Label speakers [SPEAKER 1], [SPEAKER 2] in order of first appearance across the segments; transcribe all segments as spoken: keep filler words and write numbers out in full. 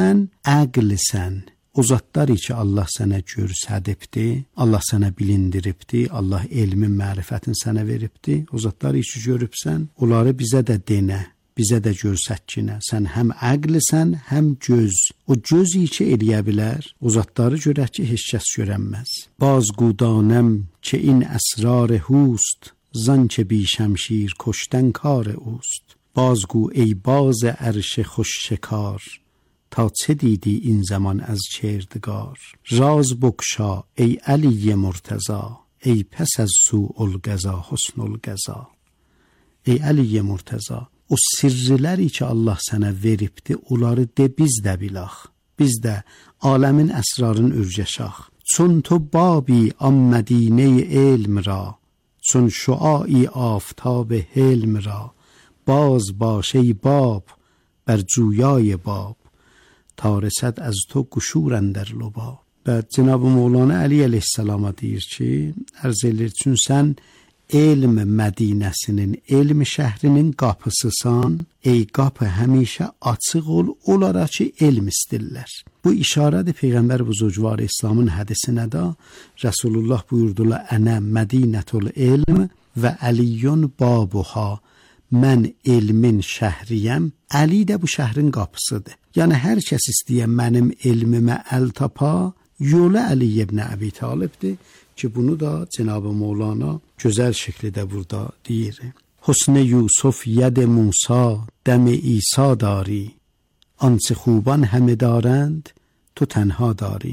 [SPEAKER 1] sən əqlisən. O zatlar ki Allah sənə görsədibdi, Allah sənə bilindiribdi, Allah elmin, mərifətin sənə veribdi. O zatlar ki görübsən, onları bizə də denə, bizə də görsətkinə. Sən həm əqlisən, həm göz. O göz ki eləyə bilər, o zatları görək ki heç kəs görənməz. Bazgudanəm ki in əsrar hust, zan که بی شمشیر کشتن کار اوست. بازگو ای باز عرش خوش شکار، تا چه دیدی این زمان از کردگار. راز بگشا ای علی مرتضی، ای پس از سوء القضا حسن القضا. Ey Əliyə Murtəza, o sirriləri ki Allah sənə veribdi, onları de biz də bilək. Biz də aləmin əsrarını ürgəşək. Çun تو بابی آن مدینه علم را، چون شعاعی آفتاب حلم را. باز باش ای باب بر جویای باب، تا رسد از تو قشور اندر لباب. و جناب مولانا علی علیه السلام deyir ki, ərz edir ki, sən elm mədinəsinin, elm şəhrinin qapısısan, ey qapı həmişə açıq ol, onlara ki elm istirlər. Bu işarədir Peyğəmbər buzurgvar İslamın hədisinə də. Rasulullah buyurdular, ənə mədinətul elm və əliyyun babuha. Mən elmin şəhriyəm, Əli də bu şəhrin qapısıdır. Yəni hər kəs istəyən mənim elmimə əl tapa, yolu Əli ibn Əbi Talibdir ki, bunu da Cenab-ı Mevlana gözəl şəkildə burada deyir. Husn Yusuf ید موسی دم عیسی داری، آنچه خوبان همه دارند تو تنها داری.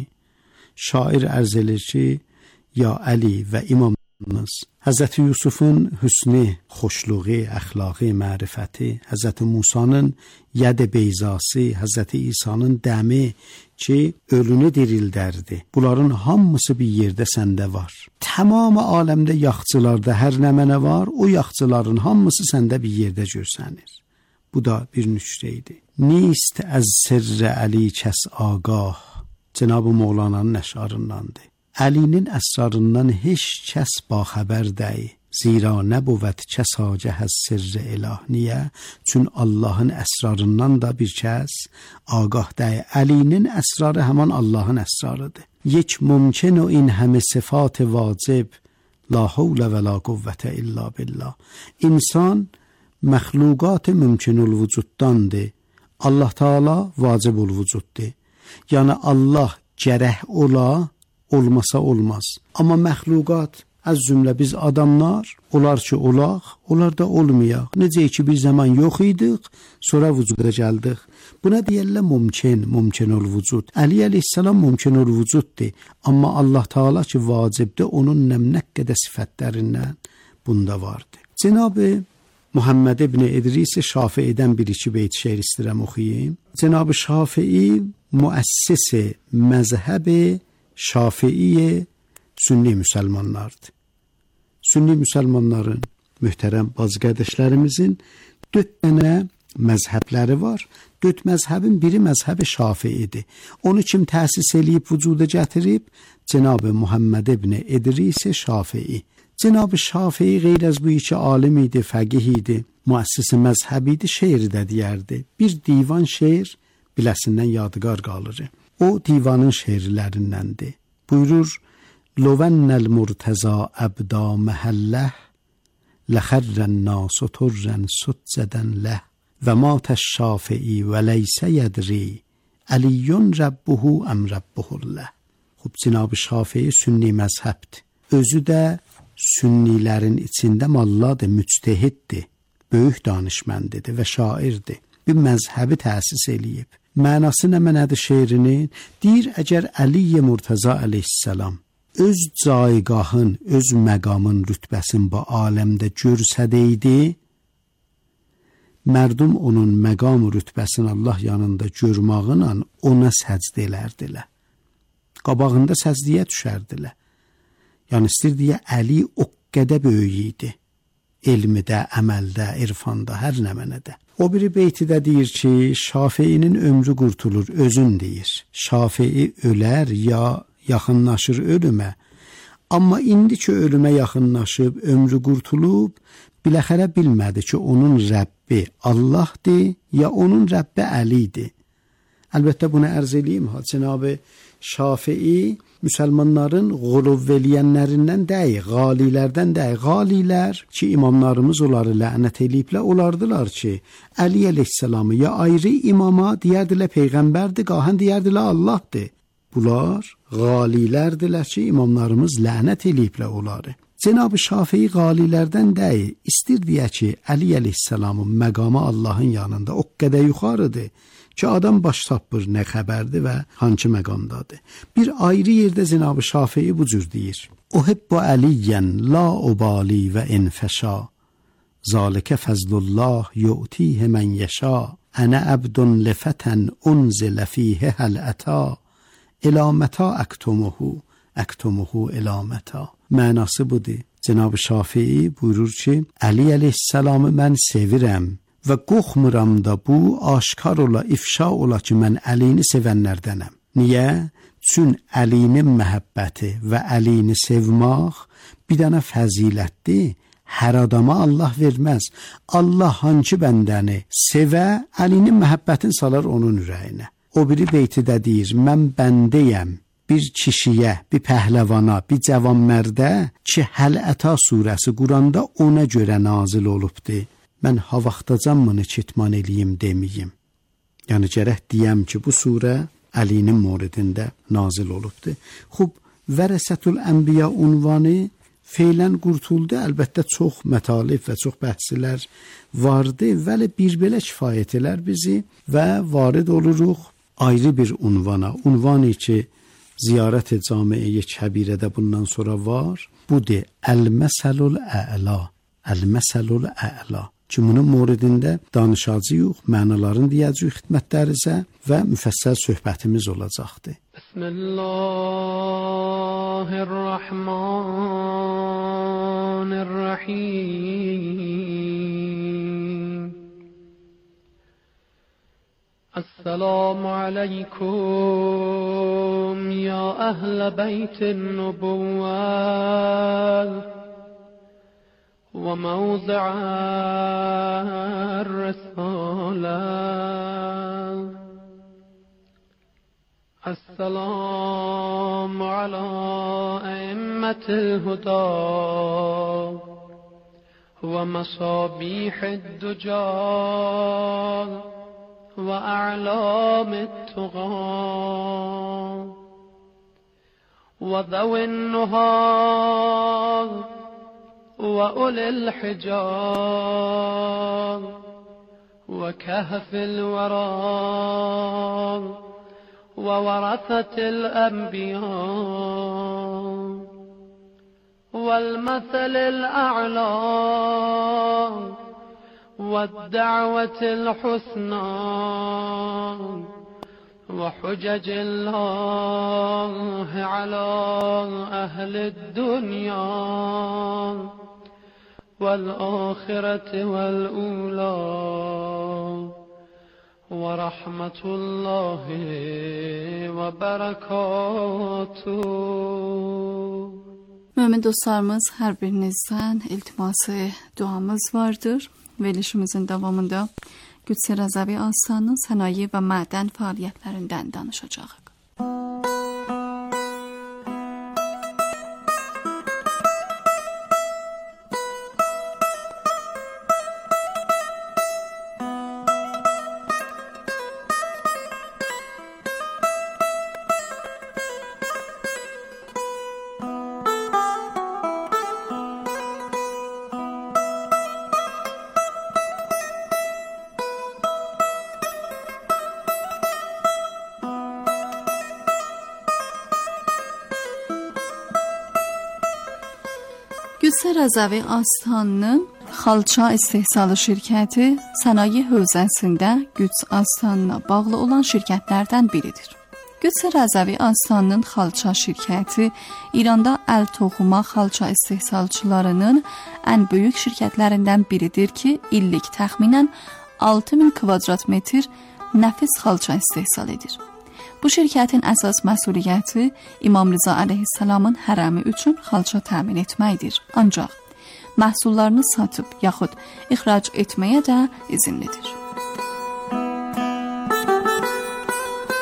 [SPEAKER 1] Şair ərz edir ki, ya Əli və imamımız Həzrəti Yusufun hüsnü, xoşluğu, əxlaqı, mərifəti, Həzrəti Musanın yəd beyzası, Həzrəti İsa'nın dəmi ki ölünü dirildərdi. Bunların hamısı bir yerdə səndə var. Tamam aləmdə yaxçılarda hər nə mənə var, o yaxçıların hamısı səndə bir yerdə görsənir. Bu da bir nüktə idi. Nist əz sirr Əli kəs ağah. Cenab-ı Mevlana'nın əşarındandır. Əlinin əsrarından heç kəs baxəbər deyil. Zira nəbuvət kəs agah az sirr ilah. Niyə? Çün Allahın əsrarından da bir kəs agah deyil. Əlinin əsrarı həman Allahın əsrarıdır. Yek mümkün o in həmə sifat vacib, la havlə və la quvvətə illa billah. İnsan məxluqat mümkünül vücuddandır. Allah Teala vacibul vücuddur. Yəni Allah gərək ola, olmasa olmaz. Amma məxluqat, az cümlə biz adamlar, olar ki olaq, onlar da olmayaq. Necə ki bir zaman yox idik, sonra vücuda gəldik. Buna deyirlər mümkün, mümkünül vücud. Əli əleyhissalam mümkünül vücuddur. Amma Allah Teala ki vacibdir, onun nəmnə qədər sifətlərindən bunda vardır. Cenab-ı Muhammed ibn İdris Şafii'dən bir-iki beyt şeir istəyirəm oxuyayım. Cenab-ı Şafii müəssis-i məzhəb-i Şafii sünni müsəlmanlardır. Sünni müsəlmanların, mühtərəm bazı qardaşlarımızın dörd dənə məzhəbləri var. Dörd məzhəbin biri məzhəb-i Şafiidir. Onu kim təsis eləyib, vücuda gətirib? Cenab-ı Muhammed ibn İdris Şafii. Cenab-ı Şafii qeyr az bu iki alim idi, fəqih idi, müəssis-i məzhəb idi, şeir də deyərdi. Bir divan şeir biləsindən yadigar qalır. O divanın şeirlərindəndir. Buyurur, Lovennəl murtəza əbda məhəlləh, ləxərrən nasu turrən succədən ləh, və matəş şafii və leysə yədri, əliyyun rəbbuhu əm rəbbuhulləh. Xub, Cenab-ı Şafii sünni məzhəbdir. Özü də sünnilərin içində malladır, müctehiddir, böyük danışməndidir və şairdir. Bir məzhəbi təsis eləyib. Mənası nə mənədir şeirinin? Deyir, əgər Əli Murtəza əleyhissalam öz caygahın, öz məqamın, rütbəsin bu aləmdə görsədəydi, mərdum onun məqam rütbəsini Allah yanında görmağıyla ona səcd elərdilər. Qabağında səcdiyə düşərdilər. Yəni istəyirdiyə Əli o qədər böyük idi. Elmidə, əməldə, irfanda, hər nə mənədə. O biri beytidə deyir ki, Şafiinin ömrü qurtulur, özün deyir. Şafii ölər ya yaxınlaşır ölümə. Amma indi ki ölümə yaxınlaşıb, ömrü qurtulub, biləxərə bilmədi ki, onun Rəbbi Allahdır, ya onun Rəbbi Əlidir. Əlbəttə bunu ərz edeyim ha, Cənab-ı Şafii müsəlmanların quluv eləyənlərindən deyil, qalilərdən deyil. Qalilər ki, imamlarımız onları lənət eləyiblər, onlardılar ki, Əli əleyhissalamı ya ayrı imama deyərdilər peyğəmbərdir, qahən deyərdilər Allahdır. Bunlar qalilərdilər ki, imamlarımız lənət eləyiblər onları. Cənab-ı Şafii qalilərdən deyil, istir deyə ki, Əli əleyhissalamın məqamı Allahın yanında o qədər yuxarıdır ki, adam baş tapır nə xəbərdir və hansı məqamdadır. Bir ayrı yerdə Cənab-ı Şafii bu cür deyir. Uhibbu Əliyyən la ubali və infəşa, zalikə fəzlullah yu'tihi mən yəşa, ənə əbdun lifətən unzilə fiyhi həl əta, iləmətə əktumuhu, əktumuhu iləmətə. Mənası budur. Cənab-ı Şafii buyurur ki, Əli əleyhissalamı mən sevirəm və qorxmuram da bu aşkar ola, ifşa ola ki, mən Əlini sevənlərdənəm. Niyə? Çün Əlinin məhəbbəti və Əlini sevmək bir dənə fəzilətdir. Hər adama Allah verməz. Allah hansı bəndəni sevə, Əlinin məhəbbətini salar onun ürəyinə. O biri beytidə deyir, mən bəndəyəm bir kişiyə, bir pəhləvana, bir cavanmərdə ki, Həl-Əta surəsi Quranda ona görə nazil olubdur. Mən ha vaxtacanmını kitman eləyim deməyim. Yəni gərək deyəm ki, bu surə Əlinin moridində nazil olubdur. Xub, Vərəsətül Ənbiya unvanı feylən qurtuldu. Əlbəttə çox mətalib və çox bəhslər vardı, vəli bir belə kifayət elər bizi və varid oluruq ayrı bir unvana. Unvanı ki, ziyarət-i camiə kəbirədə bundan sonra var. Budur, Əl-Məsəlul Ə'la. Əl-Məsəlul Ə'la. Ki, bunun moridində danışacağıq, mənalarını deyəcəyik xidmətlərinizə və müfəssəl söhbətimiz olacaqdır. Bismillahirrahmanirrahim. Assalamu aleykum ya əhl-i beytin nübüvvət وموضع الرسالة. السلام على أئمة الهدى ومصابيح الدجى وأعلام التقى وذوي النهى وأولي الحجاب وكهف الورى وورثة الأنبياء والمثل الأعلى والدعوة الحسنى وحجج الله على أهل الدنيا والآخرة والأولى ورحمة الله وبركاته. Mömin dostlarımız, hər birinizdən iltiması duamız vardır. Verilişimizin davamında Qüdsə Rəzəvi Astanının sənaye və mədən fəaliyyətlərindən danışacağıq. Qüdsə Rəzəvi Astanının xalça istehsalı şirkəti sənaye hövzəsində Qüds Astanına bağlı olan şirkətlərdən biridir. Qüdsə Rəzəvi Astanının xalça şirkəti İranda əl toxuma xalça istehsalçılarının ən böyük şirkətlərindən biridir ki, illik təxminən altı min kvadrat metr nəfis xalça istehsal edir. Bu şirkətin əsas məsuliyyəti İmam Rza əleyhissalamın hərəmi üçün xalça təmin etməkdir. Ancaq məhsullarını satıb yaxud ixrac etməyə də izinlidir.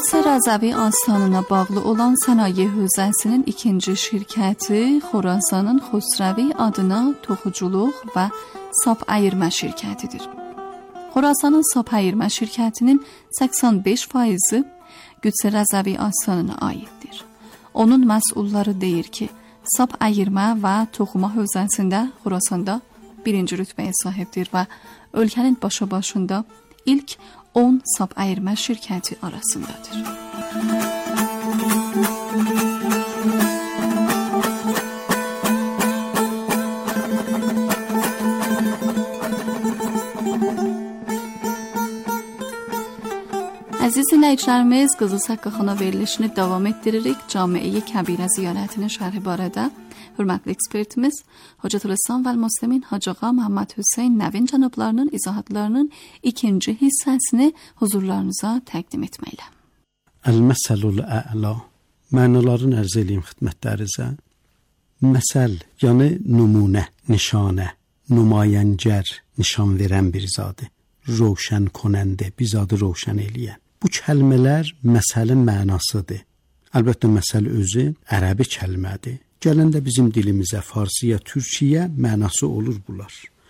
[SPEAKER 2] Qüdsə Rəzəvi Astanına bağlı olan sənaye hövzəsinin ikinci şirkəti Xorasanın Xosrəvi adına toxuculuq və sap əyirmə şirkətidir. Xorasanın sap əyirmə şirkətinin səksən beş faizi Qüdsə Rəzəvi Astanına aiddir. Onun məsulları deyir ki, sap əyirmə və toxuma hövzəsində Xorasanda birinci rütbəyə sahibdir və ölkənin başa başında ilk on sap əyirmə şirkəti arasındadır. Əziz dinləyicilərimiz, Qızıl Səqqaxana verilişini davam etdiririk. Camiə-i Kəbirə ziyarətinin şərhi barədə hörmətli ekspertimiz Hocatülislam və Müslimin Hacı Ağa Məhəmməd Hüseyn Nəvin cənablarının izahatlarının ikinci hissəsini huzurlarınıza təqdim etməklə.
[SPEAKER 1] Əl-məsəlul ə'la, mənaların ərz eləyim xidmətlərinizə. Məsəl, yəni nümunə, nişanə, nümayəngər, nişan verən bir zadı, roşən konəndə, bir zadı roşən eləyən. Bu kəlmələr məsəlin mənasıdır. Əlbəttə məsəl özü ərəbi kəlmədir. Gələndə bizim dilimizə, farsiyə, türkiyə mənası olur bunlar.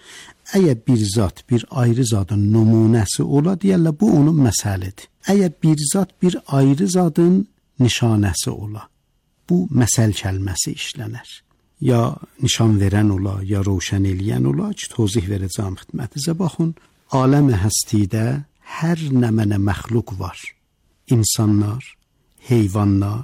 [SPEAKER 1] Əgər bir zat, bir ayrı zadın nümunəsi ola, deyərlər bu onun məsəlidir. Əgər bir zat, bir ayrı zadın nişanəsi ola, bu məsəl kəlməsi işlənər. Ya nişan verən ola, ya roşən eləyən ola ki, tozih verəcəm xidmətinizə. Baxın, aləm-i həstidə hər nəmənə məxluq var. İnsanlar, heyvanlar,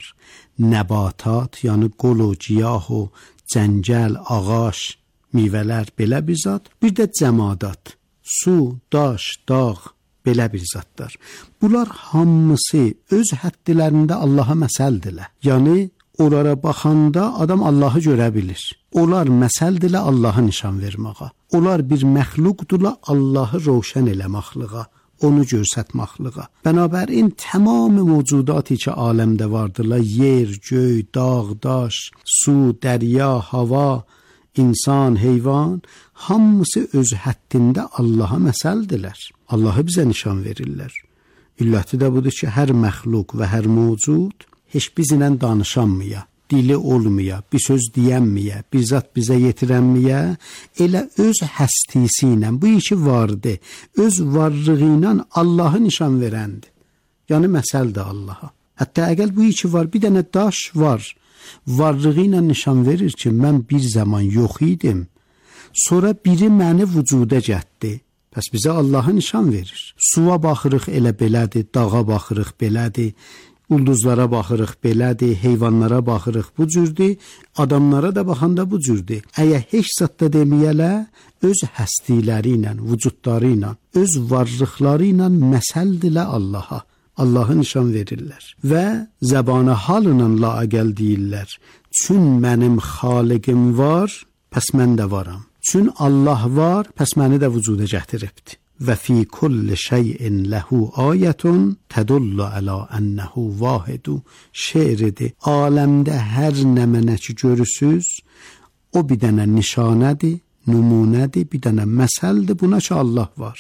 [SPEAKER 1] nəbatat, yəni qol o, giyah o, cəngəl, ağac, meyvələr, belə bir zat. Bir də cəmadat, su, daş, dağ, belə bir zatlar. Bunlar hamısı öz həddilərində Allaha məsəldirlər. Yəni, onlara baxanda adam Allahı görə bilir. Onlar məsəldirlər Allaha nişan verməyə. Onlar bir məxluqdurlar Allahı roşən eləməklığa, onu görsətməklığa. Bənabərin tamam mövcudatı ki aləmdə vardırlar, yer, göy, dağ, daş, su, dərya, hava, insan, heyvan, hamısı öz həddində Allaha məsəldirlər. Allahı bizə nişan verirlər. İlləti də budur ki, hər məxluq və hər mövcud heç bizlə danışanmaya, dili olmaya, bir söz deyənməyə, bir zat bizə yetirənməyə, elə öz həstisi ilə, bu işi vardı, öz varlığı ilə Allahı nişan verəndir. Yəni məsəldir Allaha. Hətta əgər bu işi var, bir dənə daş var, varlığı ilə nişan verir ki, mən bir zaman yox idim, sonra biri məni vücuda gətdi. Pəs bizə Allahı nişan verir. Suya baxırıq, elə belədir, dağa baxırıq, belədir, ulduzlara baxırıq, belədir, heyvanlara baxırıq, bu cürdür, adamlara da baxanda bu cürdür. Əgər heç zətdə deməyələ, öz həstiləri ilə, vücudları ilə, öz varlıqları ilə məsəldirlər Allaha. Allahı nişan verirlər. Və zəbanə halına laəqəl deyirlər. Çün mənim xaliqim var, pəs mən də varam. Çün Allah var, pəs məni də vücuda gətiribdir. Və fi kulli şeyin ləhu ayətun tədullu əla ənəhu vahidu şeiridir. Aləmdə hər nə mənə ki görürsüz, o bir dənə nişanədir, nümunədir, bir dənə məsəldir buna ki Allah var.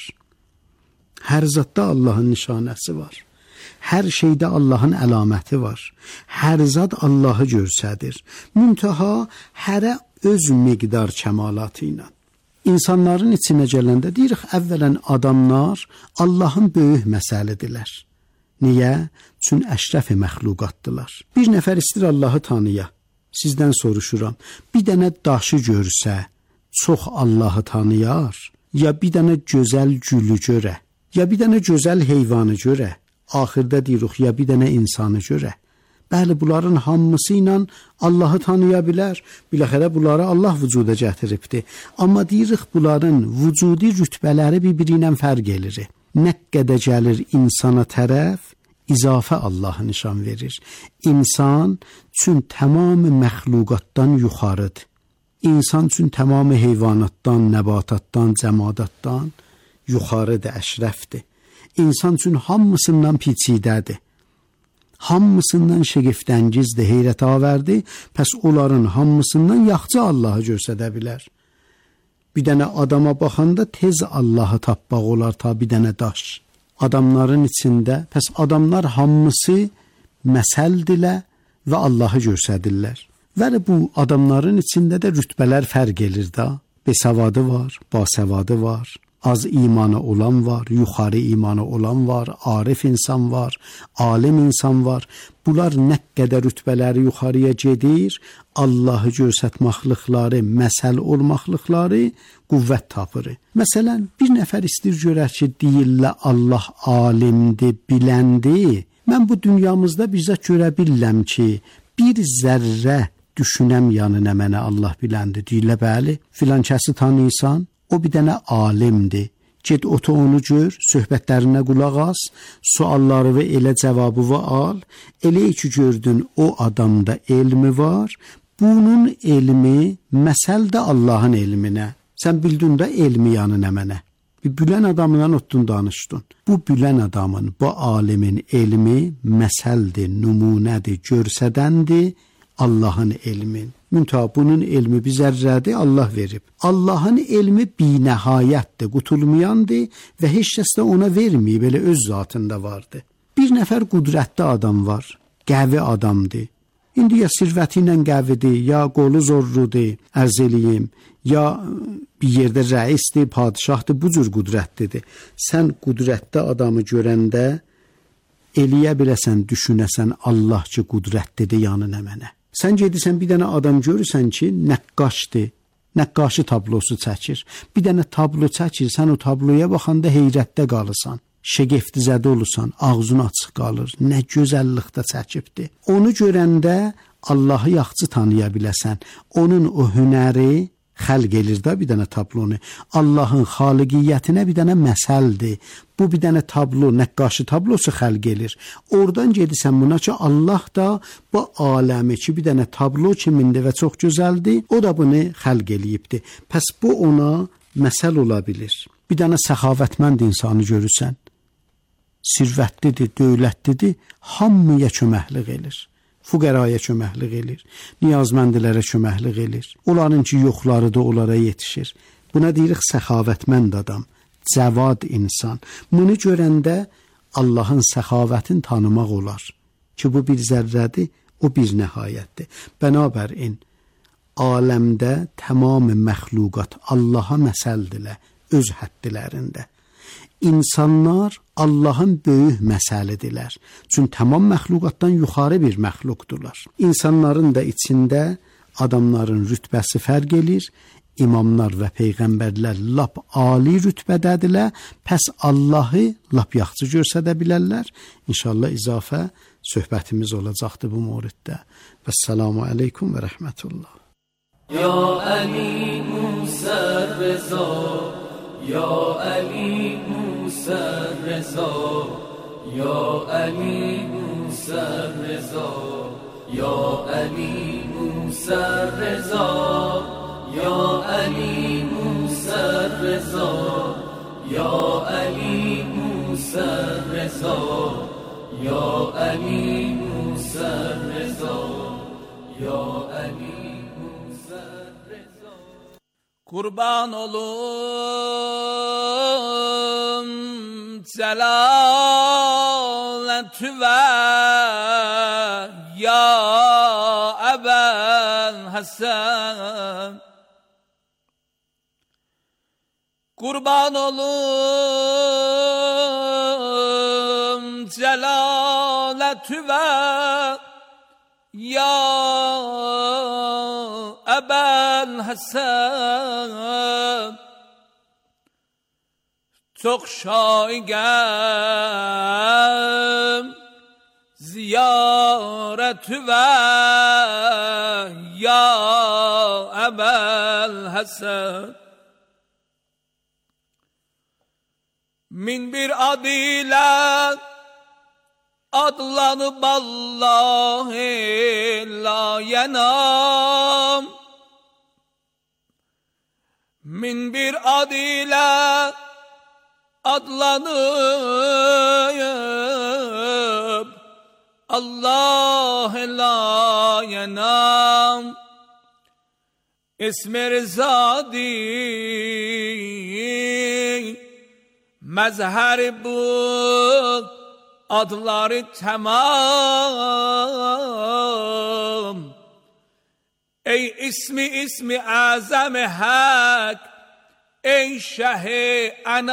[SPEAKER 1] Hər zətdə Allahın nişanəsi var. Hər şeydə Allahın əlaməti var. Hər zat Allahı görsədir. Müntaha hərə öz miqdar kəmalatı ilə. İnsanların içinə gələndə deyirik, əvvələn adamlar Allahın böyük məsəlidirlər. Niyə? Çün əşrəf-i məxluqatdılar. Bir nəfər istir Allahı tanıya, sizdən soruşuram, bir dənə daşı görsə, çox Allahı tanıyar, ya bir dənə gözəl gülü görə, ya bir dənə gözəl heyvanı görə, axırda deyirik, ya bir dənə insanı görə. Bəli, bunların hamısı ilə Allahı tanıya bilər. Biləxərə bunları Allah vücuda gətiribdir. Amma deyirik, bunların vücudi rütbələri bir-biri ilə fərq elir. Nə qədər gəlir insana tərəf, izafə Allahı nişan verir. İnsan üçün tamamı məxluqatdan yuxarıdır. İnsan üçün tamamı heyvanatdan, nəbatatdan, cəmadatdan yuxarıdır, əşrəfdir. İnsan üçün hamısından piçidədir. Hamısından şəgiftəngizdir, heyrət avərdi, pəs onların hamısından yaxçı Allahı görsədə bilər. Bir dənə adama baxanda tez Allahı tapmaq olar ta bir dənə daş. adamların içində, pəs adamlar hamısı məsəldirlər və Allahı göstərirlər. Və bu adamların içində də rütbələr fərq edir də. Besavadı var, basavadı var, az imanı olan var, yuxarı imanı olan var, arif insan var, alim insan var. Bunlar nə qədər rütbələri yuxarıya gedir, Allahı göstərməklikləri, məsəl olmaqlıqları qüvvət tapır. Məsələn, bir nəfər istəyir görər ki, deyirlər Allah alimdir, biləndir. Mən bu dünyamızda bizə görə bilirəm ki, bir zərrə düşünəm yanına mənə Allah biləndir. Deyirlər, bəli, filan kəsi tanıyırsan, o bir dənə alimdir. Get otu onu gör, söhbətlərinə qulaq as, sualları və elə cavabı və al. Elə ki gördün o adamda elmi var, bunun elmi məsəl də Allahın elminə. Sən bildin də elmi yanına mənə. Bir bilən adamla otdun danışdın. Bu bilən adamın, bu alimin elmi məsəldir, nümunədir, görsədəndir Allahın elmin. Müntəha bunun elmi bir zərrədir, Allah verib. Allahın elmi binəhayətdir, qutulmayandır və heç kəs də ona verməyib, elə öz zatında vardır. Bir nəfər qudrətli adam var, qəvi adamdır. İndi ya sirvəti ilə qəvidir, ya qolu zorludur, ərz eləyim, ya bir yerdə rəisdir, padişahdır, bu cür qudrətlidir. Sən qudrətli adamı görəndə eləyə biləsən, düşünəsən Allah ki, qudrətlidir yanına mənə. Sən gedirsən bir dənə adam görürsən ki, nəqqaşdır, nəqqaşı tablosu çəkir. Bir dənə tablo çəkir, sən o tabloya baxanda heyrətdə qalırsan, şəgəftizədə olursan, ağzın açıq qalır, nə gözəllikdə çəkibdir. Onu görəndə Allahı yaxşı tanıya biləsən, onun o hünəri xəlq elir də bir dənə tablonu. Allahın xaliqiyyətinə bir dənə məsəldir. Bu bir dənə tablo, nəqqaşı tablosu xəlq elir. Oradan gedirsən buna ki, Allah da bu aləmi ki, bir dənə tablo kimindir və çox gözəldir, o da bunu xəlq eləyibdir. Pəs bu ona məsəl ola bilir. Bir dənə səxavətmənd insanı görürsən, sirvətlidir, dövlətlidir, hamıya köməklik elir. Fuqəraya köməklik elir, niyazməndilərə köməklik elir. Onların ki, yoxları da onlara yetişir. Buna deyirik səxavətmənd adam, cəvad insan. Bunu görəndə Allahın səxavətini tanımaq olar ki, bu bir zərrədir, o bir nəhayətdir. Bənabərin, aləmdə tamam məxluqat Allaha məsəldirlər, öz həddilərində. İnsanlar Allahın böyük məsəlidirlər. Çünki tamam məxluqatdan yuxarı bir məxluqdurlar. İnsanların da içində adamların rütbəsi fərq edir. İmamlar və peyğəmbərlər lap ali rütbədədirlər. Pəs Allahı lap yaxşı görsədə bilərlər. İnşallah izafə söhbətimiz olacaqdır bu mövriddə. Vəssalamu aleykum və rəhmətullah.
[SPEAKER 3] Ya Ali Musa Reza, Ya Ali Musa Reza, Ya Ali Musa Reza, Ya Ali Musa Reza, Ya Ali Musa Reza, Ya Ali Musa Reza, Ya Ali Musa Reza, Ya Ali Kurban olum celaletü ve ya Ebel Hasan. Kurban olum celaletü ve ya Ebel Hasan. Çok şaigem ziyaretü ve ya Ebel Hasan. Min bir adile adlanıp Allah'ı la yenam. Min bir adile adlanıp Allah'ı la yenam. İsmi Rizadi مظهر بود adları tamam. Ey ismi ismi azam hak, ey şah-ı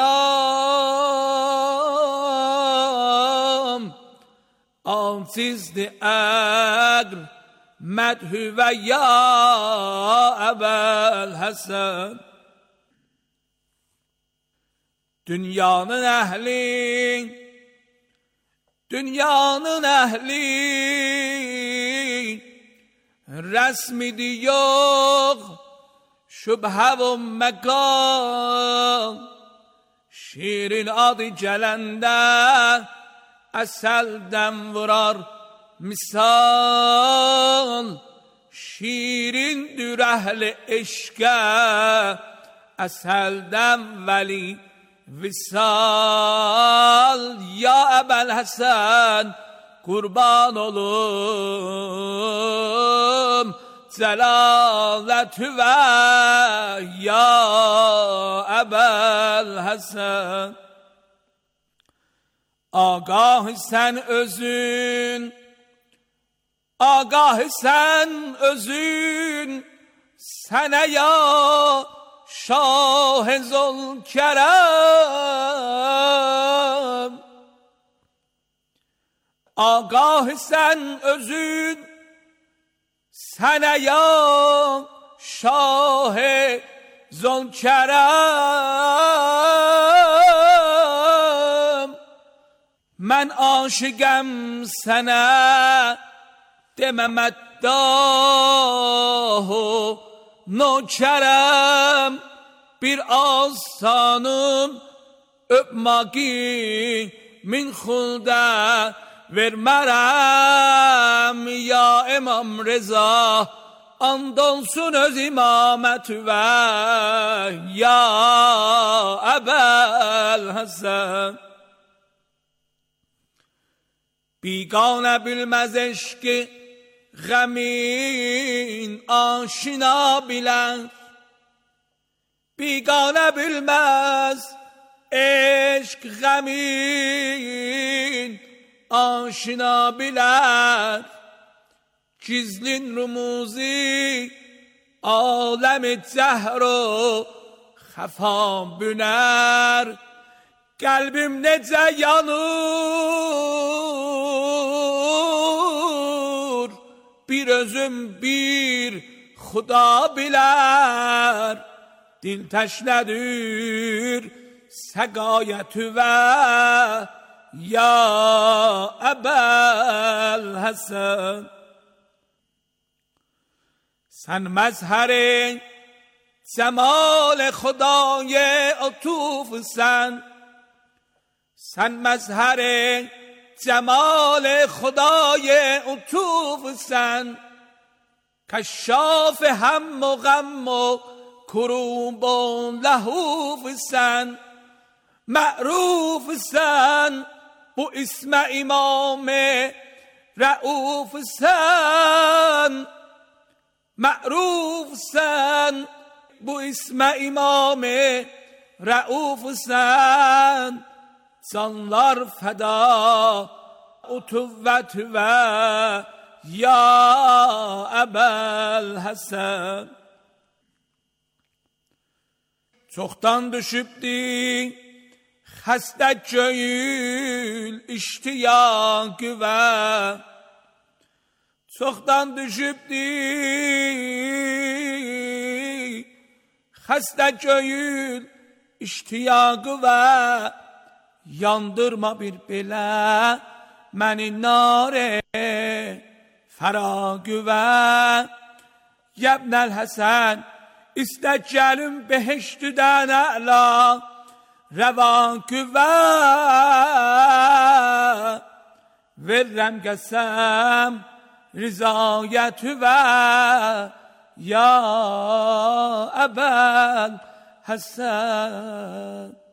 [SPEAKER 3] anam. Ansizdi agr medhü ve ya Ebel Hasan. Dünyanın ehli, dünyanın ehli resmidi yok, şüphe ve mekan. Şiirin adı gelende eselden vurar misal. Şiirindir ehli eşke, eselden veli visal. Ya Ebel Hasan kurban olum celaletü ve ya Ebel Hasan. Agah sen özün, agah sen özün, sene ya Şah-ı Zülkerem. Agah sen özün, sene ya Şah-ı Zülkerem. Men aşıgem sana dememet dahu nokerem. Bir asanım öpmaki min hulda vermerem. Ya İmam Reza andolsun öz imamet ve ya Ebel Hasan. Bigane bilmez eşki gamin aşina bilen. Bigane bilmez eşk gamin aşina bilen. Gizlin rumuzi alem zehru hafa büner. Kalbim nece yanır, bir özüm bir Xuda biler. Dil teşnedir segayetü ve ya Ebel Hasan. Sen mezher cemal Xudای عطوف sen. Sen mezher cemal Xudای عطوف sen. کشاف هم و غم و کروب و لهوف sen. معروف sen bu ism imam رؤوف sen. معروف sen bu ism imam رؤوف sen. Canlar feda utuvvet ve ya Ebel Hasan. Çoktan düşüpti hasta gönül iştiyakı ve. Çoktan düşüpti hasta gönül iştiyakı ve. Yandırma bir belə məni nare feragü ve. Yebnel Hasan iste gelim beheştüden a'la revakü ve. Verrem gesem rızayetü ve ya Ebel Hasan.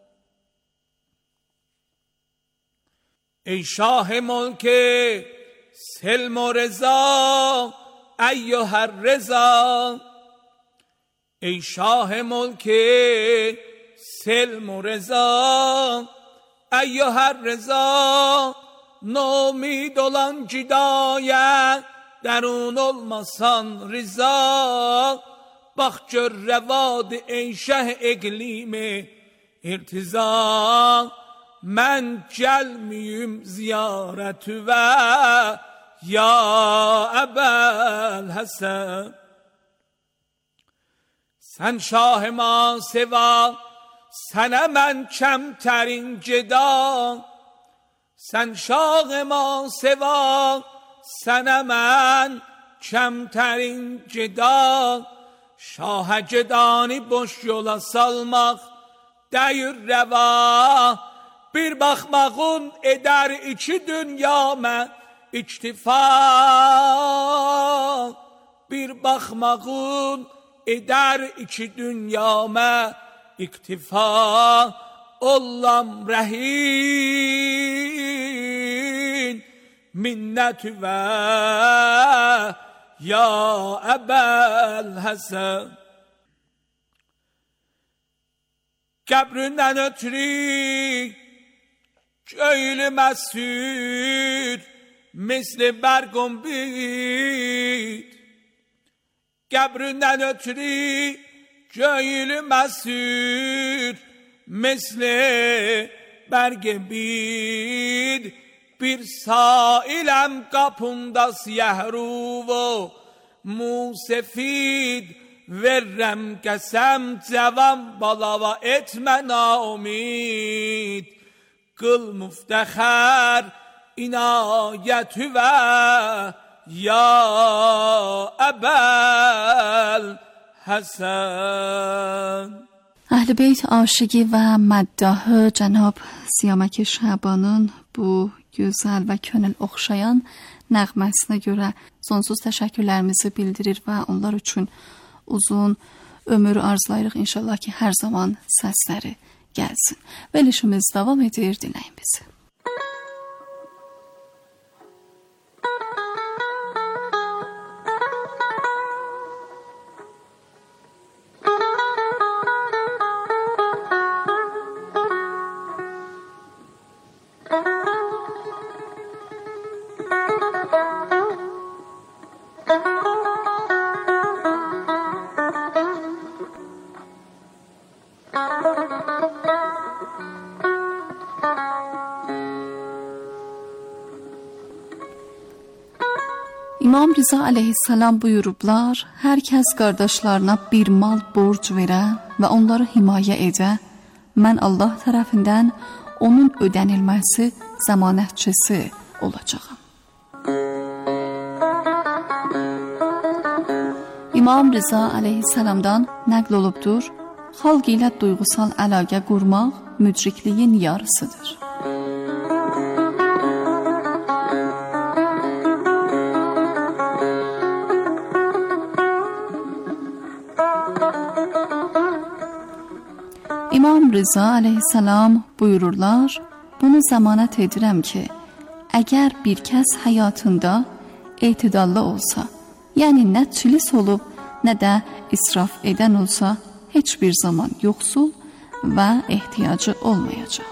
[SPEAKER 3] ای شاه ملک سلم و رضا ایها الرضا. ای شاه ملک سلم و رضا ایها الرضا نومید olan cidaya درون olmasan rıza bak gör revad ey şeh iklimi irtiza من gelmiyim ziyaretü ve ya ebel Hasan sen şahıma seva sene men kemterin ceda sen şahıma seva sene men kemterin ceda şah cedani boş yola salmak deyir reva bir bakmağın eder iki dünyama iktifa bir bakmağın eder iki dünyama iktifa ollam rehin minnetü ve ya ebel Hasan Qəbrindən ötürü köylü məsud misli bərqum bid Qəbrindən ötürü köylü məsud misli bərqum bid bir sailəm qapında siyahruv o musefid verrem qəsəm cavan balava etmə naumid qıl müftəxər inayətü və ya əbəl Həsən
[SPEAKER 2] اهل بیت عاشقی و مداح جناب سیامک şabanın bu gözəl və könül oxşayan nəğməsinə görə sonsuz təşəkkürlərimizi bildirir və onlar üçün uzun ömür arzulayırıq inşallah ki hər zaman səsləri gəlsin. Verilişimiz davam edir, dinləyin bizi. İmam Rıza aleyhisselam buyurublar, hər kəs qardaşlarına bir mal borc verə və onları himayə edə, mən Allah tərəfindən onun ödənilməsi zəmanətçisi olacağım. İmam Rıza aleyhisselamdan nəql olubdur, xalq ilə duyğusal əlaqə qurmaq müdrikliyin yarısıdır. İmam Rıza aleyhisselam buyururlar, bunu zəmanət edirəm ki, əgər bir kəs həyatında etidallı olsa, yəni nə çilis olub, nə də israf edən olsa, heç bir zaman yoxsul və ehtiyacı olmayacaq.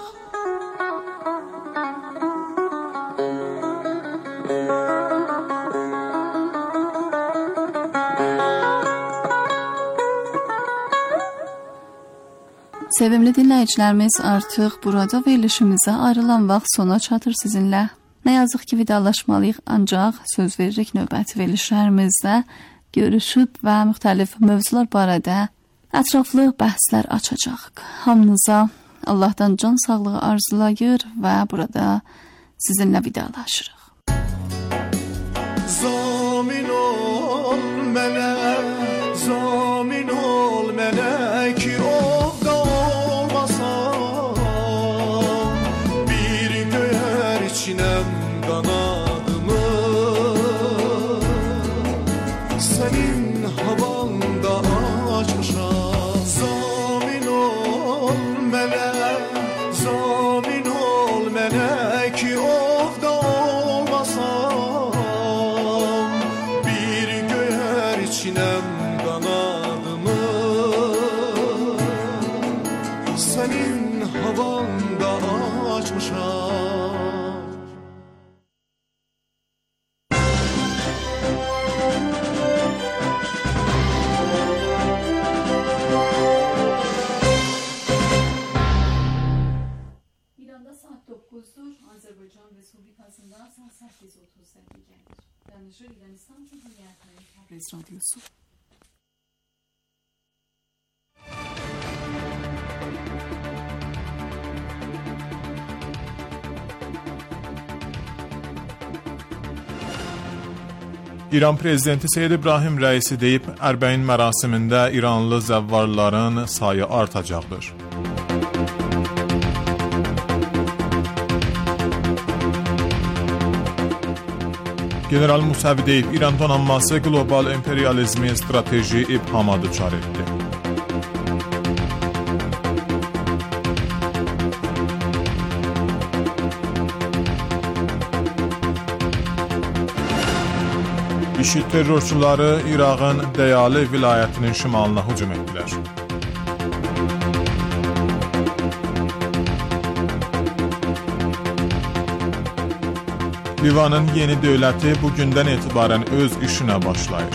[SPEAKER 2] Sevimli dinləyicilərimiz, artıq burada verilişimizə ayrılan vaxt sona çatır sizinlə. Nə yazıq ki, vidalaşmalıyıq, ancaq söz veririk növbəti verilişlərimizdə görüşüb və müxtəlif mövzular barədə ətraflı bəhslər açacaq. Hamınıza Allahdan can sağlığı arzulayır və burada sizinlə vidalaşırıq.
[SPEAKER 4] Zamin ol mənə, zamin ol mənə ki o İçinem kanadımı senin havanda açmışam. Zamin ol mənə, zamin ol mənə ki ovda olmasam bir göyər içinem kanadımı senin havanda açmışam.
[SPEAKER 2] dokuzdur. Azərbaycan Respublikasında saat səkkiz otuz dəqiqədir. Danışır İranistan Cumhuriyetinin Təbriz Radyosu.
[SPEAKER 5] İran prezidenti Seyyid İbrahim Rəisi deyib, Ərbəin mərasimində İranlı zəvvarların sayı artacaqdır. General Musavi deyib, İran donanması qlobal imperializmi strateji ibhama düçar etdi. İşid terrorçuları İraqın Dəyali vilayətinin şimalına hücum etdilər. Livanın yeni dövləti bugündən etibarən öz işinə başlayır.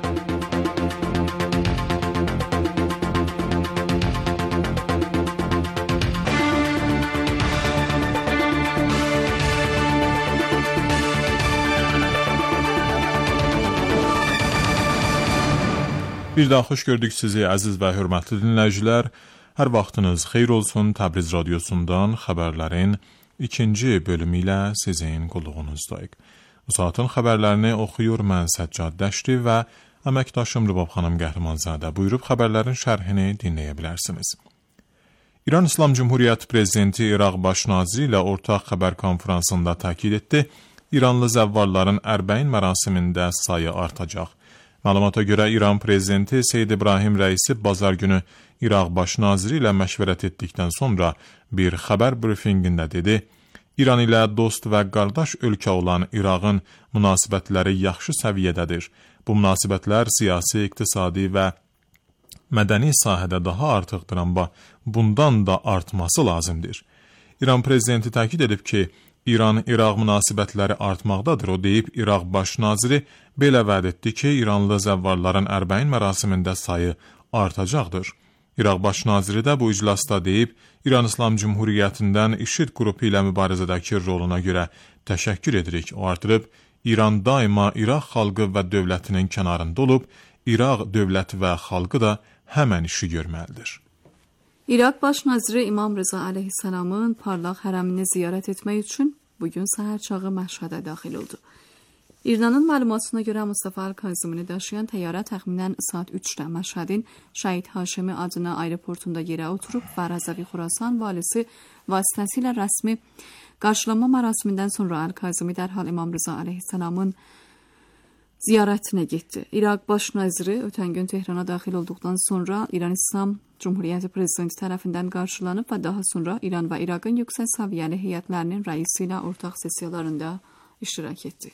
[SPEAKER 5] Bir daha xoş gördük sizi əziz və hörmətli dinləyicilər. Hər vaxtınız xeyir olsun. Təbriz Radyosundan xəbərlərin ikinci bölümü ilə sizin qulluğunuzdayıq. Bu saatın xəbərlərini oxuyur mən Səccad Dəşti və əməkdaşım Rübab xanım Qəhrəmanzadə. Buyurub xəbərlərin şərhini dinləyə bilərsiniz. İran İslam Cumhuriyyəti Prezidenti İraq Baş Naziri ilə ortaq xəbər konferansında təkid etdi, İranlı zəvvarların Ərbəin mərasimində sayı artacaq. Məlumata görə İran Prezidenti Seyyid İbrahim Rəisi bazar günü İraq Baş Naziri ilə məşvərət etdikdən sonra bir xəbər brifinqində dedi, İran ilə dost və qardaş ölkə olan İraqın münasibətləri yaxşı səviyyədədir. Bu münasibətlər siyasi, iqtisadi və mədəni sahədə daha artıqdır, amma bundan da artması lazımdır. İran Prezidenti təkid edib ki, İran-İraq münasibətləri artmaqdadır. O deyib, İraq Baş Naziri belə vəd etdi ki, İranlı zəvvarların Ərbəin mərasimində sayı artacaqdır. İraq Baş Naziri də bu iclasda deyib, İran İslam Cumhuriyyətindən İŞİD qrupu ilə mübarizədəki roluna görə təşəkkür edirik. O artırıb, İran daima İraq xalqı və dövlətinin kənarında olub, İraq dövləti və xalqı da həmən işi görməlidir.
[SPEAKER 2] İraq Baş Naziri İmam Rıza Əleyhisselamın parlaq hərəmini ziyarət etmək üçün bugün səhər çağı Məşhədə daxil oldu. İranın məlumatına görə Mustafa Al-Kazımini daşıyan təyyarə təxminən saat üçdə Məşhədin Şəhid Haşimi adına aeroportunda yerə oturub və Rəzəvi Xurasan valisi vasitəsilə rəsmi qarşılanma mərasimindən sonra Al-Kazımi dərhal İmam Rıza Əleyhisselamın ziyarətinə getdi. İraq Baş Naziri ötən gün Tehrana daxil olduqdan sonra İran İslam Cumhuriyyəti Prezidenti tərəfindən qarşılanıb və daha sonra İran və İraqın yüksək səviyyəli heyətlərinin rəisi ilə ortaq sessiyalarında iştirak etdi.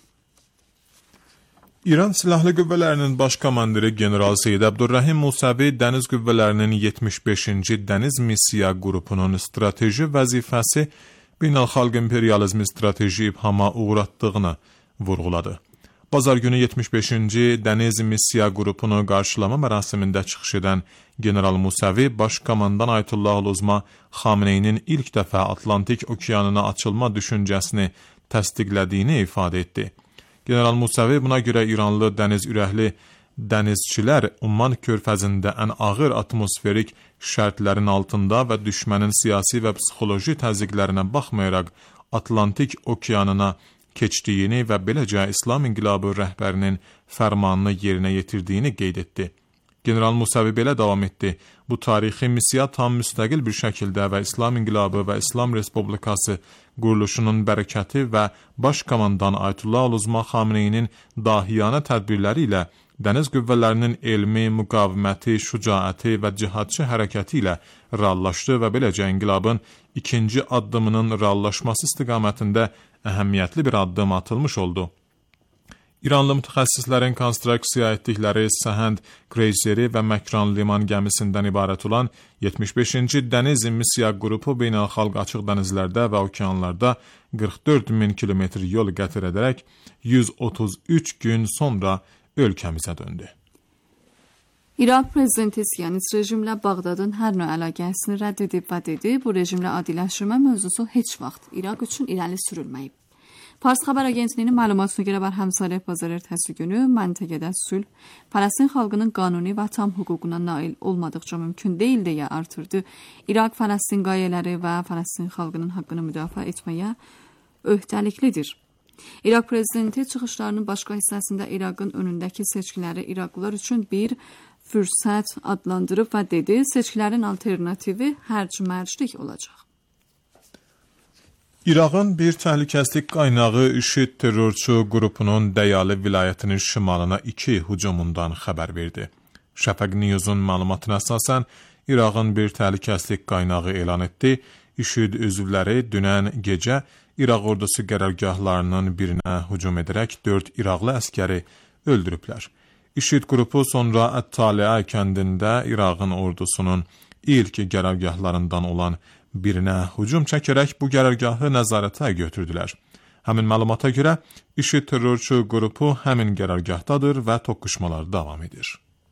[SPEAKER 5] İran Silahlı Qüvvələrinin baş komandiri General Seyyid Əbdurrahim Musavi dəniz qüvvələrinin yetmiş beşinci dəniz missiya qrupunun strateji vəzifəsi beynəlxalq imperializmi strateji ibhama uğratdığını vurğuladı. Bazar günü yetmiş beşinci dəniz missiya qrupunu qarşılama mərasimində çıxış edən General Musavi, baş komandan Ayətullah Uzma Xameneyinin ilk dəfə Atlantik okeanına açılma düşüncəsini təsdiqlədiyini ifadə etdi. General Musavi buna görə İranlı dəniz ürəkli dənizçilər Umman körfəzində ən ağır atmosferik şərtlərin altında və düşmənin siyasi və psixoloji təzyiqlərinə baxmayaraq Atlantik okeanına keçdiyini və beləcə İslam İnqilabı rəhbərinin fərmanını yerinə yetirdiyini qeyd etdi. General Musavi belə davam etdi. Bu tarixi missiya tam müstəqil bir şəkildə və İslam İnqilabı və İslam Respublikası quruluşunun bərəkəti və baş komandan Ayətullah Uzma Xameneyinin dahiyanə tədbirləri ilə dəniz qüvvələrinin elmi, müqaviməti, şücaəti və cihadçı hərəkəti ilə reallaşdı və beləcə inqilabın ikinci addımının reallaşması istiqamətində əhəmiyyətli bir addım atılmış oldu. İranlı mütəxəssislərin konstruksiya etdikləri Səhənd kreyseri və Məkran liman gəmisindən ibarət olan yetmiş beşinci dəniz missiya qrupu beynəlxalq açıq dənizlərdə və okeanlarda qırx dörd min kilometr yol qət edərək yüz otuz üç gün sonra ölkəmizə döndü.
[SPEAKER 2] İraq prezidenti Siyonist rejimlə Bağdadın hər növ əlaqəsini rədd edib və dedi, bu rejimlə adiləşdirmə mövzusu heç vaxt İraq üçün irəli sürülməyib. Fars xəbər agentliyinin məlumatına görə bər həmsarə bazar ertəsi günü məntəqədə sülh, Fələstin xalqının qanuni və tam hüququna nail olmadıqca mümkün deyil deyə artırdı. İraq Fələstin qayələri və Fələstin xalqının haqqını müdafiə etməyə öhdəliklidir. İraq prezidenti çıxışlarının başqa hissəsində İraqın önündəki seçkiləri İraqlılar üçün bir fürsət adlandırıb və dedi, seçkilərin alternativi hərc-mərclik olacaq.
[SPEAKER 5] İraqın bir təhlükəsizlik qaynağı IŞİD terrorçu qrupunun Dəyali vilayətinin şimalına iki hücumundan xəbər verdi. Şəfəq News'un məlumatına əsasən İraqın bir təhlükəsizlik qaynağı elan etdi. IŞİD üzvləri dünən gecə İraq ordusu qərargahlarının birinə hücum edərək dörd İraqlı əskəri öldürüblər. IŞİD qrupu sonra Ət-Taliə kəndində İraqın ordusunun ilk qərargahlarından olan birinə hücum çəkərək bu qərargahı nəzarətə götürdülər. Həmin məlumata görə IŞİD terrorçu qrupu həmin qərargahdadır və toqquşmalar davam edir.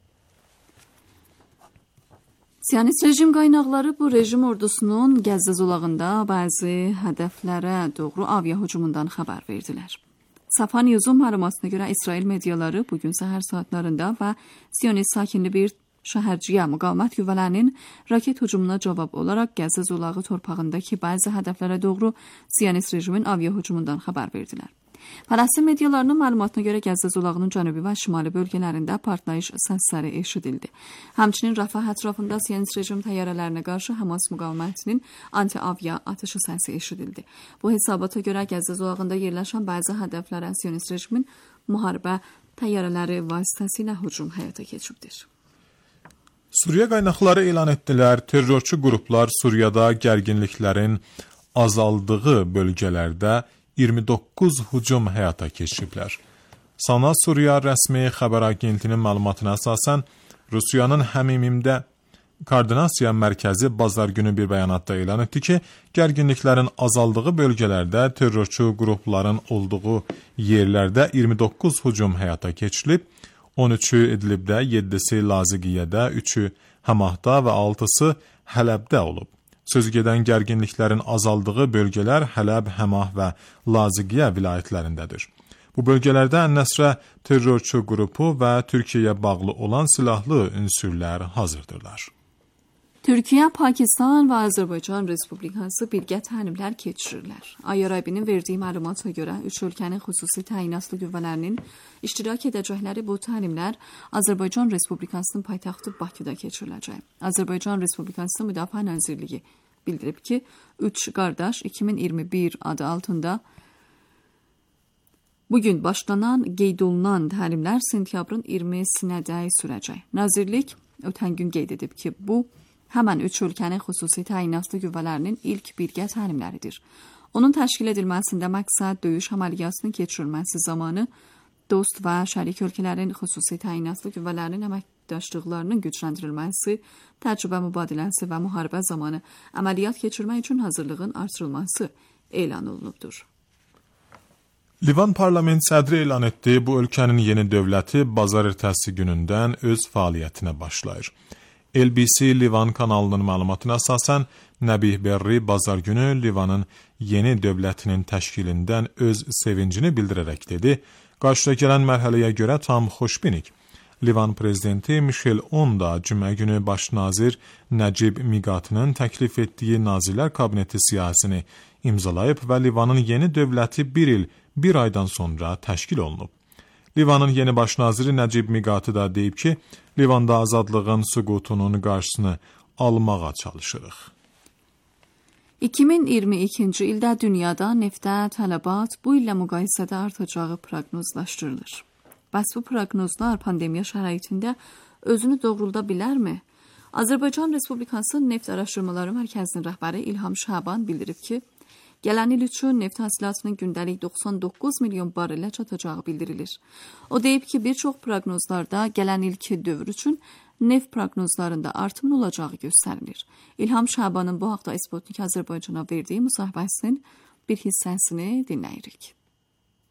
[SPEAKER 2] Siyonist rejim qaynaqları bu rejim ordusunun Qəzza zolağında bəzi hədəflərə doğru avia hücumundan xəbər verdilər. Safa News'un məlumatına görə İsrail mediaları bugün səhər saatlarında və Siyonist sakinli bir şəhərciyə müqavimət qüvvələrinin raket hücumuna cavab olaraq Qəzza zolağı torpağındakı bəzi hədəflərə doğru Siyonist rejimin avia hücumundan xəbər verdilər. Fələstin medialarının məlumatına görə Qəzza zolağının cənubi və şimali bölgələrində partlayış səsləri eşidildi. Həmçinin Rafah ətrafında Siyonist rejim təyyarələrinə qarşı Hamas müqavimətinin anti-avia atışı səsi eşidildi. Bu hesabata görə Qəzza zolağında yerləşən bəzi hədəflərə Siyonist rejimin müharibə təyyarələri vasitəsilə hücum həyata keçibdir.
[SPEAKER 5] Suriya qaynaqları elan etdilər, terrorçu qruplar Suriyada gərginliklərin azaldığı bölgələrdə iyirmi doqquz hücum həyata keçiriblər. Sana Suriya rəsmi xəbər agentliyinin məlumatına əsasən, Rusiyanın Həmimimdə koordinasiya mərkəzi bazar günü bir bəyanatda elan etdi ki, gərginliklərin azaldığı bölgələrdə terrorçu qrupların olduğu yerlərdə iyirmi doqquz hücum həyata keçirilib, on üçü İdlibdə, yeddisi Laziqiyyədə, üçü Həmahda və altısı Hələbdə olub. Söz gedən gərginliklərin azaldığı bölgələr Hələb, Həmah və Laziqiyyə vilayətlərindədir. Bu bölgələrdə Ən-Nəsrə terrorçu qrupu və Türkiyəyə bağlı olan silahlı ünsürlər hazırdırlar.
[SPEAKER 2] Türkiyə, Pakistan və Azərbaycan Respublikası birgə təlimlər keçirirlər. Ay-Arabinin verdiyi məlumata görə üç ölkənin xüsusi təyinatlı qüvvələrinin iştirak edəcəkləri bu təlimlər Azərbaycan Respublikasının paytaxtı Bakıda keçiriləcək. Azərbaycan Respublikası Müdafiə Nazirliyi bildirib ki, üç qardaş iki min iyirmi bir adı altında bugün başlanan qeyd olunan təlimlər sentyabrın iyirmisinədək sürəcək. Nazirlik ötən gün qeyd edib ki, bu həmən üç ölkənin xüsusi təyinatlı qüvvələrinin ilk birgə təlimləridir. Onun təşkil edilməsində məqsəd döyüş əməliyyatının keçirilməsi zamanı dost və şərik ölkələrin xüsusi təyinatlı qüvvələrinin əməkdaşlıqlarının gücləndirilməsi, təcrübə mübadiləsi və müharibə zamanı əməliyyat keçirmək üçün hazırlığın artırılması elan olunubdur.
[SPEAKER 5] Livan parlament sədri elan etdi, bu ölkənin yeni dövləti bazar ertəsi günündən öz fəaliyyətinə başlayır. L B C Livan kanalının məlumatına əsasən, Nəbih Berri bazar günü Livanın yeni dövlətinin təşkilindən öz sevincini bildirərək dedi, qarşıda gələn mərhələyə görə tam xoşbinik. Livan prezidenti Michel Aoun da cümə günü baş nazir Nəcib Miqatinin təklif etdiyi Nazirlər Kabineti siyasətini imzalayıb və Livanın yeni dövləti bir il, bir aydan sonra təşkil olunub. Livanın yeni baş naziri Nəcib Miqati da deyib ki, Livanda azadlığın süqutunun qarşısını almağa çalışırıq.
[SPEAKER 2] iki min iyirmi ikinci ildə dünyada neftə tələbat bu illə müqayisədə artacağı proqnozlaşdırılır. Bəs bu proqnozlar pandemiya şəraitində özünü doğrulda bilərmi? Azərbaycan Respublikası Neft Araşdırmaları Mərkəzinin rəhbəri İlham Şaban bildirib ki, gələn il üçün neft hasilatının gündəlik doxsan doqquz milyon barelə çatacağı bildirilir. O deyib ki, bir çox proqnozlarda gələn ilki dövr üçün neft proqnozlarında artımın olacağı göstərilir. İlham Şabanın bu haqda Sputnik Azərbaycana verdiyi müsahibəsinin bir hissəsini dinləyirik.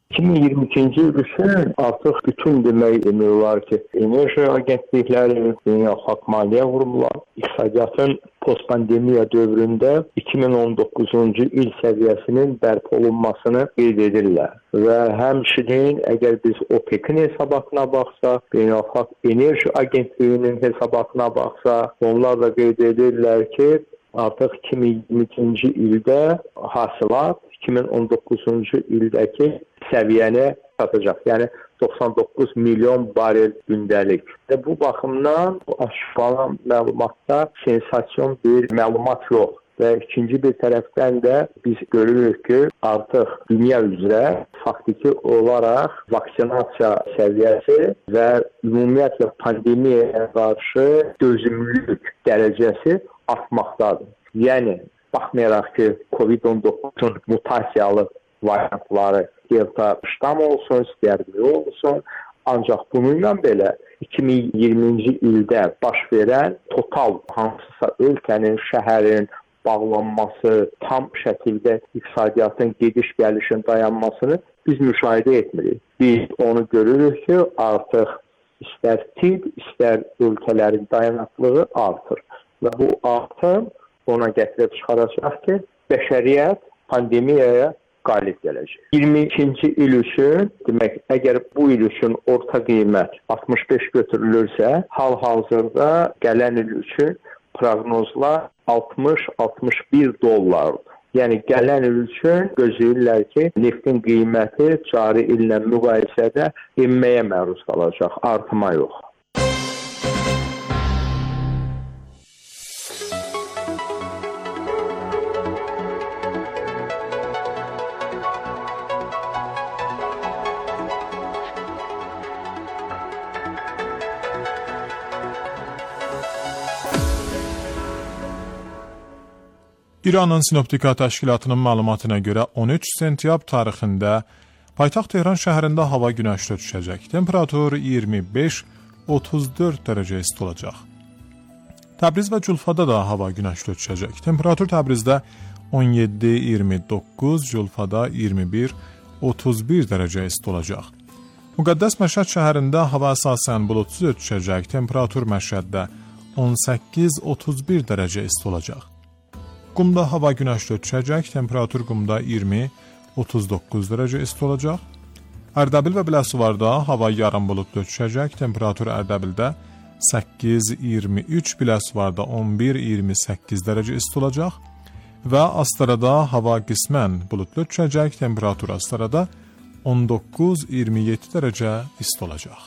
[SPEAKER 6] iki min iyirmi ikinci il üçün artıq bütün demək demək olar ki, enerji agentlikləri, beynəlxalq maliyyə qurumları iqtisadiyyatın postpandemiya dövründə iki min on doqquzuncu il səviyyəsinin bərpa olunmasını qeyd edirlər. Və həmçinin əgər biz OPEC-in hesabatına baxsaq, beynəlxalq enerji agentliyinin hesabatına baxsaq, onlar da qeyd edirlər ki, artıq iki min iyirmi ikinci ildə hasilat iki min on doqquzuncu ildəki səviyyəni çatacaq. Yəni doxsan doqquz milyon barel gündəlik. Və bu baxımdan bu aşılanan məlumatda sensasiyon bir məlumat yox. Və ikinci bir tərəfdən də biz görürük ki, artıq dünya üzrə faktiki olaraq vaksinasiya səviyyəsi və ümumiyyətlə pandemiyaya qarşı dözümlülük dərəcəsi artmaqdadır. Yəni, baxmayaraq ki, kovid on doqquzun mutasiyalı variantları delta ştam olsun, istəyərli olsun, ancaq bununla belə iki min iyirminci ildə baş verən total hansısa ölkənin, şəhərin bağlanması, tam şəkildə iqtisadiyyatın gediş-gəlişin dayanmasını biz müşahidə etmirik. Biz onu görürük ki, artıq istər tip, istər ölkələrin dayanıqlığı artır. Və bu artım ona gətirib çıxaracaq ki, bəşəriyyət pandemiyaya qalib gələcək. iyirmi ikinci il üçün, demək, əgər bu il üçün orta qiymət altmış beş götürülürsə, hal-hazırda gələn il üçün proqnozlar altmış altmış bir dollardır. Yəni, gələn il üçün gözləyirlər ki, neftin qiyməti cari illə müqayisədə enməyə məruz qalacaq, artıma yox.
[SPEAKER 5] İranın Sinoptika Təşkilatının məlumatına görə on üç sentyabr tarixində paytaxt Tehran şəhərində hava günəşli düşəcək. Temperatur iyirmi beş otuz dörd dərəcə isti olacaq. Təbriz və Culfada da hava günəşli düşəcək. Temperatur Təbrizdə on yeddi iyirmi doqquz, Culfada iyirmi bir otuz bir dərəcə isti olacaq. Müqəddəs Məşhəd şəhərində hava əsasən buludsuz düşəcək. Temperatur Məşhəddə on səkkiz otuz bir dərəcə isti olacaq. Qumda hava günəşli düşəcək, temperatur Qumda iyirmi otuz doqquz dərəcə isti olacaq. Ərdəbil və Biləsuvarda hava yarım buludlu düşəcək, temperatur Ərdəbildə səkkiz iyirmi üç, Biləsuvarda on bir iyirmi səkkiz dərəcə isti olacaq. Və Astarada hava qismən buludlu düşəcək, temperatur Astarada on doqquz iyirmi yeddi dərəcə isti olacaq.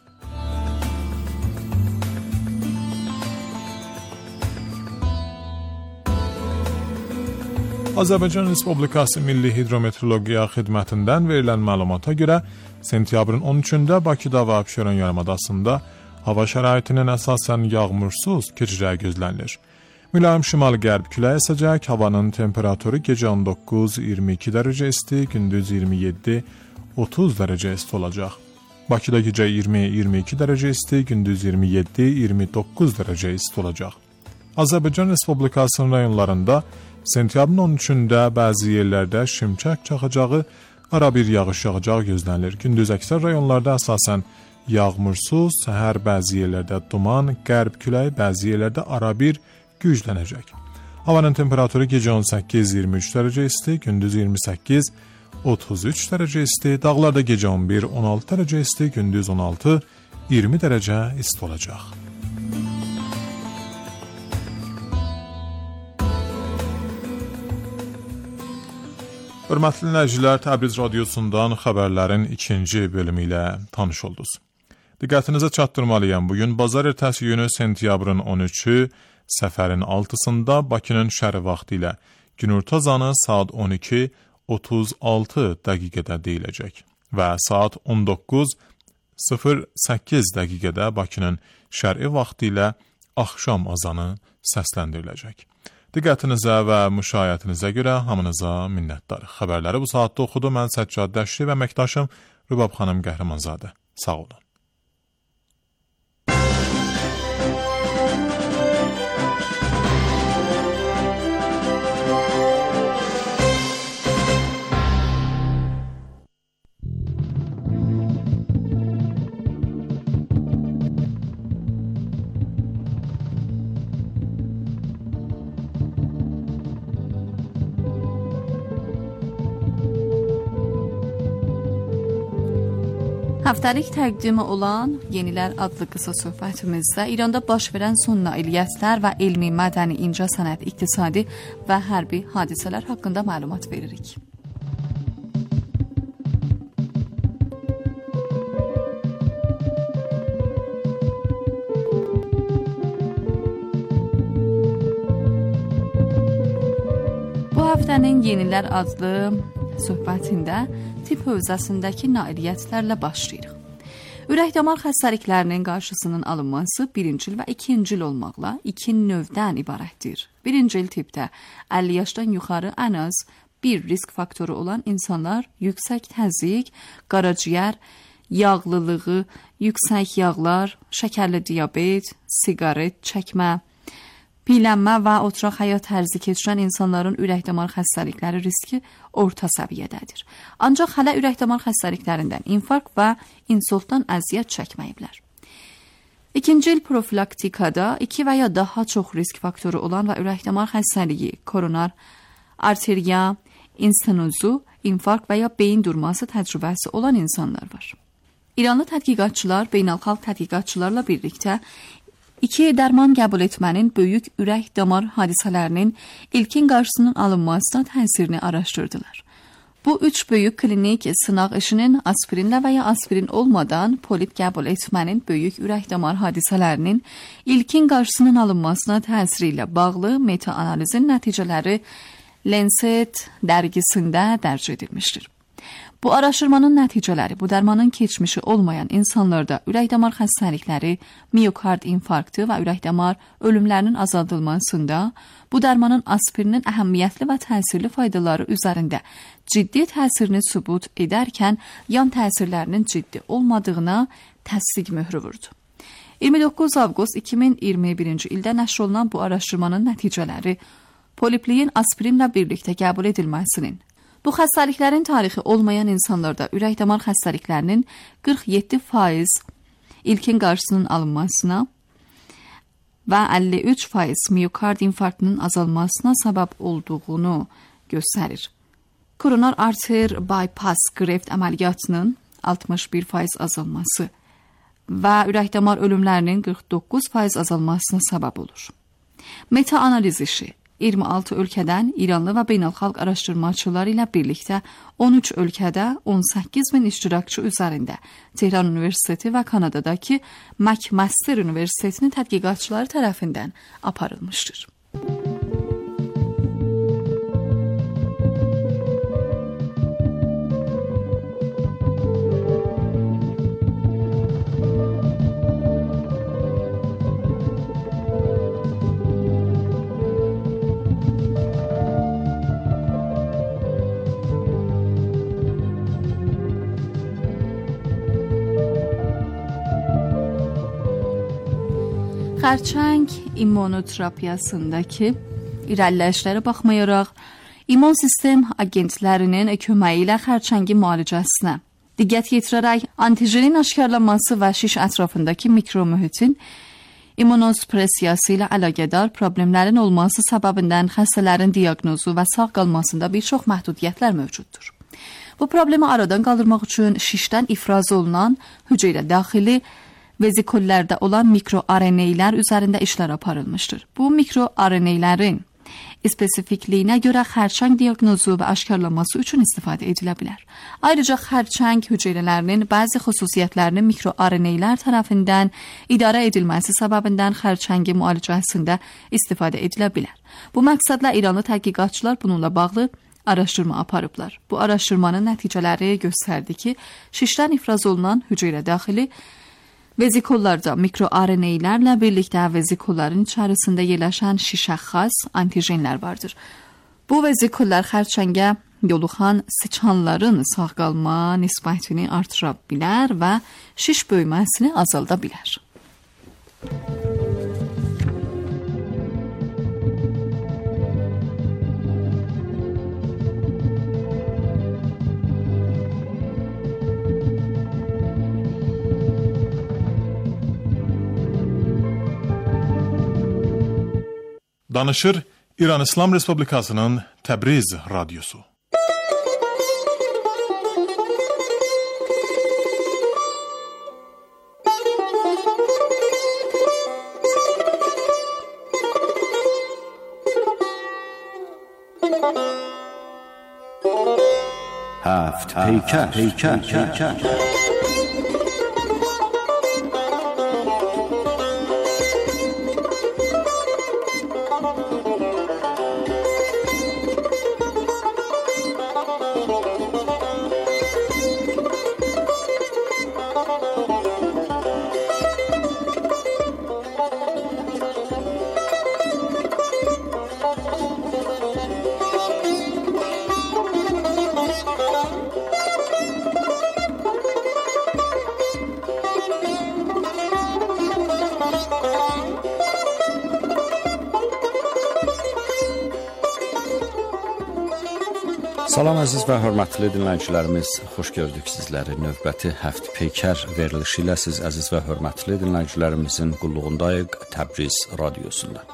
[SPEAKER 5] Azərbaycan Respublikası Milli Hidrometeorologiya Xidmətindən verilən məlumata görə sentyabrın on üçündə Bakıda və Abşeron yarımadasında hava şəraitinin əsasən yağmursuz keçəcəyi gözlənilir. Mülayim şimal-qərb küləyi əsəcək, havanın temperaturu gecə on doqquz iyirmi iki dərəcə isti, gündüz iyirmi yeddi otuz dərəcə isti olacaq. Bakıda gecə iyirmi iyirmi iki dərəcə isti, gündüz iyirmi yeddi iyirmi doqquz dərəcə isti olacaq. Azərbaycan Respublikasının rayonlarında sentyabrın on üçündə bəzi yerlərdə şimşək çaxacağı, ara bir yağış yağacağı gözlənilir. Gündüz əksər rayonlarda əsasən yağmursuz, səhər bəzi yerlərdə duman, qərb küləyi bəzi yerlərdə ara bir güclənəcək. Havanın temperaturu gecə on səkkiz iyirmi üç dərəcə isti, gündüz iyirmi səkkiz otuz üç dərəcə isti, dağlarda gecə on bir on altı dərəcə isti, gündüz on altı iyirmi dərəcə isti olacaq. Hörmətli dinləyicilər, Təbriz radiosundan xəbərlərin ikinci bölümü ilə tanış oldunuz. Diqqətinizə çatdırmalıyam, bugün bazar ertəsi günü sentyabrın on üçü səfərin altısında Bakının şərq vaxtı ilə günorta zanı saat on iki otuz altı dəqiqədə deyiləcək və saat on doqquz sıfır səkkiz dəqiqədə Bakının şərqi vaxtı ilə axşam azanı səsləndiriləcək. Diqqətinizə və müşayiətinizə görə hamınıza minnətdarıq. Xəbərləri bu saatda oxudu. Mən Səccad Dəşli və əməkdaşım Rübab xanım Qəhrəmanzadə. Sağ olun.
[SPEAKER 2] Həftəlik təqdimi olan Yenilər adlı qısa söhbətimizdə İranda baş verən son nailiyyətlər və elmi, mədəni, incəsənət, iqtisadi və hərbi hadisələr haqqında məlumat veririk. Bu həftənin Yenilər adlı söhbətində tibb hövzəsindəki nailiyyətlərlə başlayırıq. Ürək-damar xəstəliklərinin qarşısının alınması birincil və ikincil olmaqla iki növdən ibarətdir. Birincil tipdə əlli yaşdan yuxarı ən az bir risk faktoru olan insanlar yüksək təzyiq, qaraciyər, yağlılığı, yüksək yağlar, şəkərli diabet, siqaret çəkmə, piylənmə və oturaq həyat tərzi keçirən insanların ürək-damar xəstəlikləri riski orta səviyyədədir. Ancaq hələ ürək-damar xəstəliklərindən infarkt və insultdan əziyyət çəkməyiblər. İkinci il profilaktikada iki və ya daha çox risk faktoru olan və ürək-damar xəstəliyi, koronar arteriya, instenozu, infarkt və ya beyin durması təcrübəsi olan insanlar var. İranlı tədqiqatçılar beynəlxalq tədqiqatçılarla birlikdə İki dərman qəbul etmənin böyük ürək-damar hadisələrinin ilkin qarşısının alınmasına təsirini araşdırdılar. Bu üç böyük klinik sınaq işinin aspirinlə və ya aspirin olmadan polip qəbul etmənin böyük ürək-damar hadisələrinin ilkin qarşısının alınmasına təsiri ilə bağlı meta-analizin nəticələri Lancet dərgisində dərc edilmişdir. Bu araşdırmanın nəticələri bu dərmanın keçmişi olmayan insanlarda ürək-damar xəstəlikləri, miokard infarktı və ürək-damar ölümlərinin azaldılmasında, bu dərmanın aspirinin əhəmiyyətli və təsirli faydaları üzərində ciddi təsirini sübut edərkən, yan təsirlərinin ciddi olmadığına təsdiq möhrü vurdu. iyirmi doqquz avqust iki min iyirmi birinci ildə nəşr olunan bu araşdırmanın nəticələri polipliyin aspirinlə birlikdə qəbul edilməsinin, bu xəstəliklərin tarixi olmayan insanlarda ürək-damar xəstəliklərinin qırx yeddi faiz ilkin qarşısının alınmasına və əlli üç faiz miokard infarktının azalmasına səbəb olduğunu göstərir. Koronar arter bypass greft əməliyyatının altmış bir faiz azalması və ürək-damar ölümlərinin qırx doqquz faiz azalmasına səbəb olur. Meta-analiz işi iyirmi altı ölkədən İranlı və beynəlxalq araşdırmaçılar ilə birlikdə on üç ölkədə on səkkiz min iştirakçı üzərində Tehran Universiteti və Kanadadakı McMaster Universitetinin tədqiqatçıları tərəfindən aparılmışdır. Xərçəng immunoterapiyasındakı irəliləyişlərə baxmayaraq, immun sistem agentlərinin köməyi ilə xərçəngin müalicəsinə diqqət yetirərək antijenin aşkarlanması və şiş ətrafındakı mikromühitin immunospressiyası ilə əlaqədar problemlərin olması səbəbindən xəstələrin diaqnozu və sağ qalmasında bir çox məhdudiyyətlər mövcuddur. Bu problemi aradan qaldırmaq üçün şişdən ifraz olunan hüceyrə daxili vezikullərdə olan mikro-R N A-lər üzərində işlər aparılmışdır. Bu mikro-R N A-lərin spesifikliyinə görə xərçəng diaqnozu və aşkarlanması üçün istifadə edilə bilər. Ayrıca xərçəng hüceyrələrinin bəzi xüsusiyyətlərinin mikro-R N A-lər tərəfindən idarə edilməsi səbəbindən xərçəngin müalicəsində istifadə edilə bilər. Bu məqsədlə İranlı tədqiqatçılar bununla bağlı araşdırma aparıblar. Bu araşdırmanın nəticələri göstərdi ki, şişdən ifraz olunan hüceyrə daxili vezikullarda mikro-R N A-lərlə birlikdə vezikulların içərisində yerləşən şişə xas antijenlər vardır. Bu vezikullar xərçəngə yoluxan sıçanların sağ qalma nisbətini artıra bilər və şiş böyüməsini azalda bilər.
[SPEAKER 5] Danışır İran İslam Respublikasının Təbriz radyosu.
[SPEAKER 1] هفت پیکر پیکر پیکر Salam əziz və hörmətli dinləyicilərimiz, xoş gördük sizləri. Növbəti həft peykər verilişi ilə siz əziz və hörmətli dinləyicilərimizin qulluğundayıq Təbriz Radiosunda.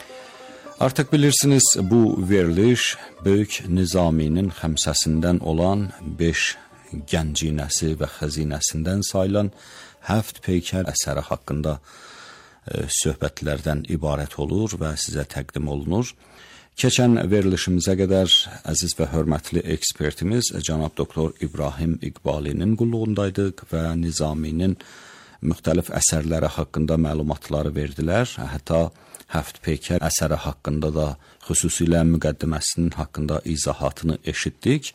[SPEAKER 1] Artıq bilirsiniz, bu veriliş Böyük Nizaminin xəmsəsindən olan beş gəncinəsi və xəzinəsindən sayılan həft peykər əsəri haqqında e, söhbətlərdən ibarət olur və sizə təqdim olunur. Keçən verilişimizə qədər əziz və hörmətli ekspertimiz cənab doktor İbrahim İqbalinin qulluğundaydıq və Nizaminin müxtəlif əsərləri haqqında məlumatları verdilər. Hətta həft peykər əsəri haqqında da xüsusilə müqəddiməsinin haqqında izahatını eşitdik.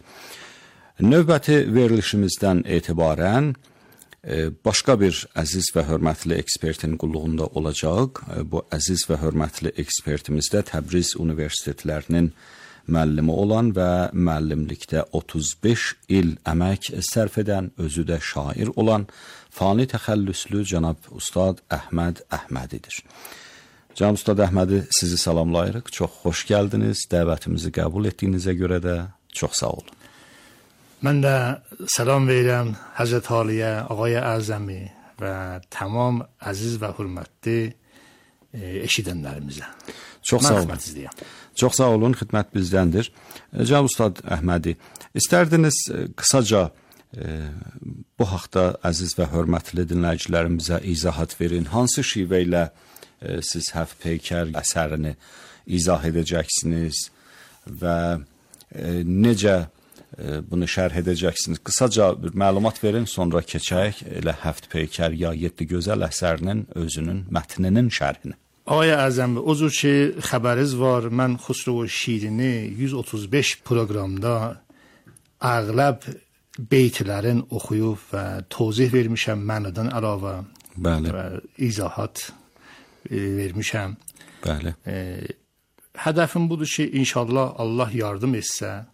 [SPEAKER 1] Növbəti verilişimizdən etibarən başqa bir əziz və hörmətli ekspertin qulluğunda olacaq. Bu əziz və hörmətli ekspertimiz də Təbriz Universitetlərinin müəllimi olan və müəllimlikdə otuz beş il əmək sərf edən, özü də şair olan fani təxəllüslü cənab Ustad Əhməd Əhmədidir. Cənab Ustad Əhmədi, sizi salamlayırıq. Çox xoş gəldiniz. Dəvətimizi qəbul etdiyinizə görə də çox sağ olun.
[SPEAKER 7] من də salam verirəm Həzrət Aliyə, Ağay Əzəmi və tamam əziz və hörmətli eşidənlərimizə.
[SPEAKER 5] Çox sağ olun. Çox sağ olun, xidmət bizdəndir. Cənab Ustad Əhmədi, istərdiniz qısaca e, bu haqda əziz və hörmətli dinləyicilərimizə izahat verin. Hansı şivə ilə e, siz həft peykər əsərini izah edəcəksiniz və e, necə bunu şərh edəcəksiniz. Qısaca bir məlumat verin, sonra keçək elə həft peykər ya yeddi gözəl əsərinin özünün mətninin şərhini.
[SPEAKER 7] Ağay Əzəmi, o cür ki xəbəriz var, mən Xusro Şirini yüz otuz beş proqramda əğləb beytlərin oxuyub və tozih vermişəm mənadan əlavə.
[SPEAKER 5] Bəli.
[SPEAKER 7] Və izahat vermişəm.
[SPEAKER 5] Bəli.
[SPEAKER 7] E, hədəfim budur ki, inşallah Allah yardım etsə,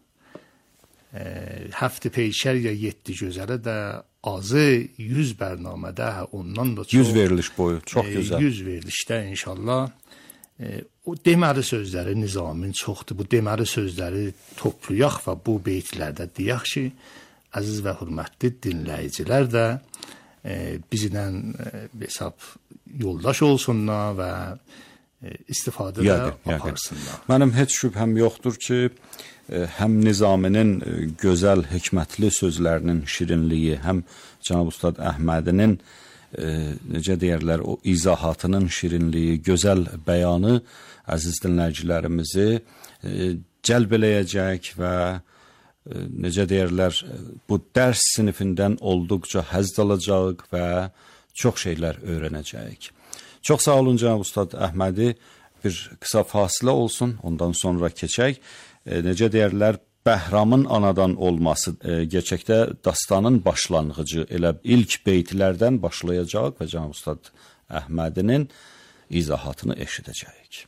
[SPEAKER 7] həft peykər ya yeddi gözələ də azı yüz bərnamədə, ondan da çox.
[SPEAKER 5] yüz veriliş boyu, çox e, gözəl.
[SPEAKER 7] yüz verilişdə inşallah. E, o deməli sözləri Nizamin çoxdur. Bu deməli sözləri toplayaq və bu beytlərdə deyək ki, əziz və hörmətli dinləyicilər də e, bizlə e, hesab yoldaş olsunlar və e, istifadə də aparsınlar.
[SPEAKER 5] Mənim heç şübhəm yoxdur ki, həm Nizaminin gözəl, hikmətli sözlərinin şirinliyi, həm cənab Ustad Əhmədinin e, necə deyərlər, o izahatının şirinliyi, gözəl bəyanı əziz dinləyicilərimizi e, cəlb eləyəcək və e, necə deyərlər, bu dərs sinifindən olduqca həzz alacaq və çox şeylər öyrənəcəyik. Çox sağ olun cənab Ustad Əhmədi. Bir qısa fasilə olsun, ondan sonra keçək. E, necə deyərlər, Bəhramın anadan olması e, gerçəkdə dastanın başlanğıcı elə ilk beytlərdən başlayacaq və cənab Ustad Əhmədinin izahatını eşidəcəyik.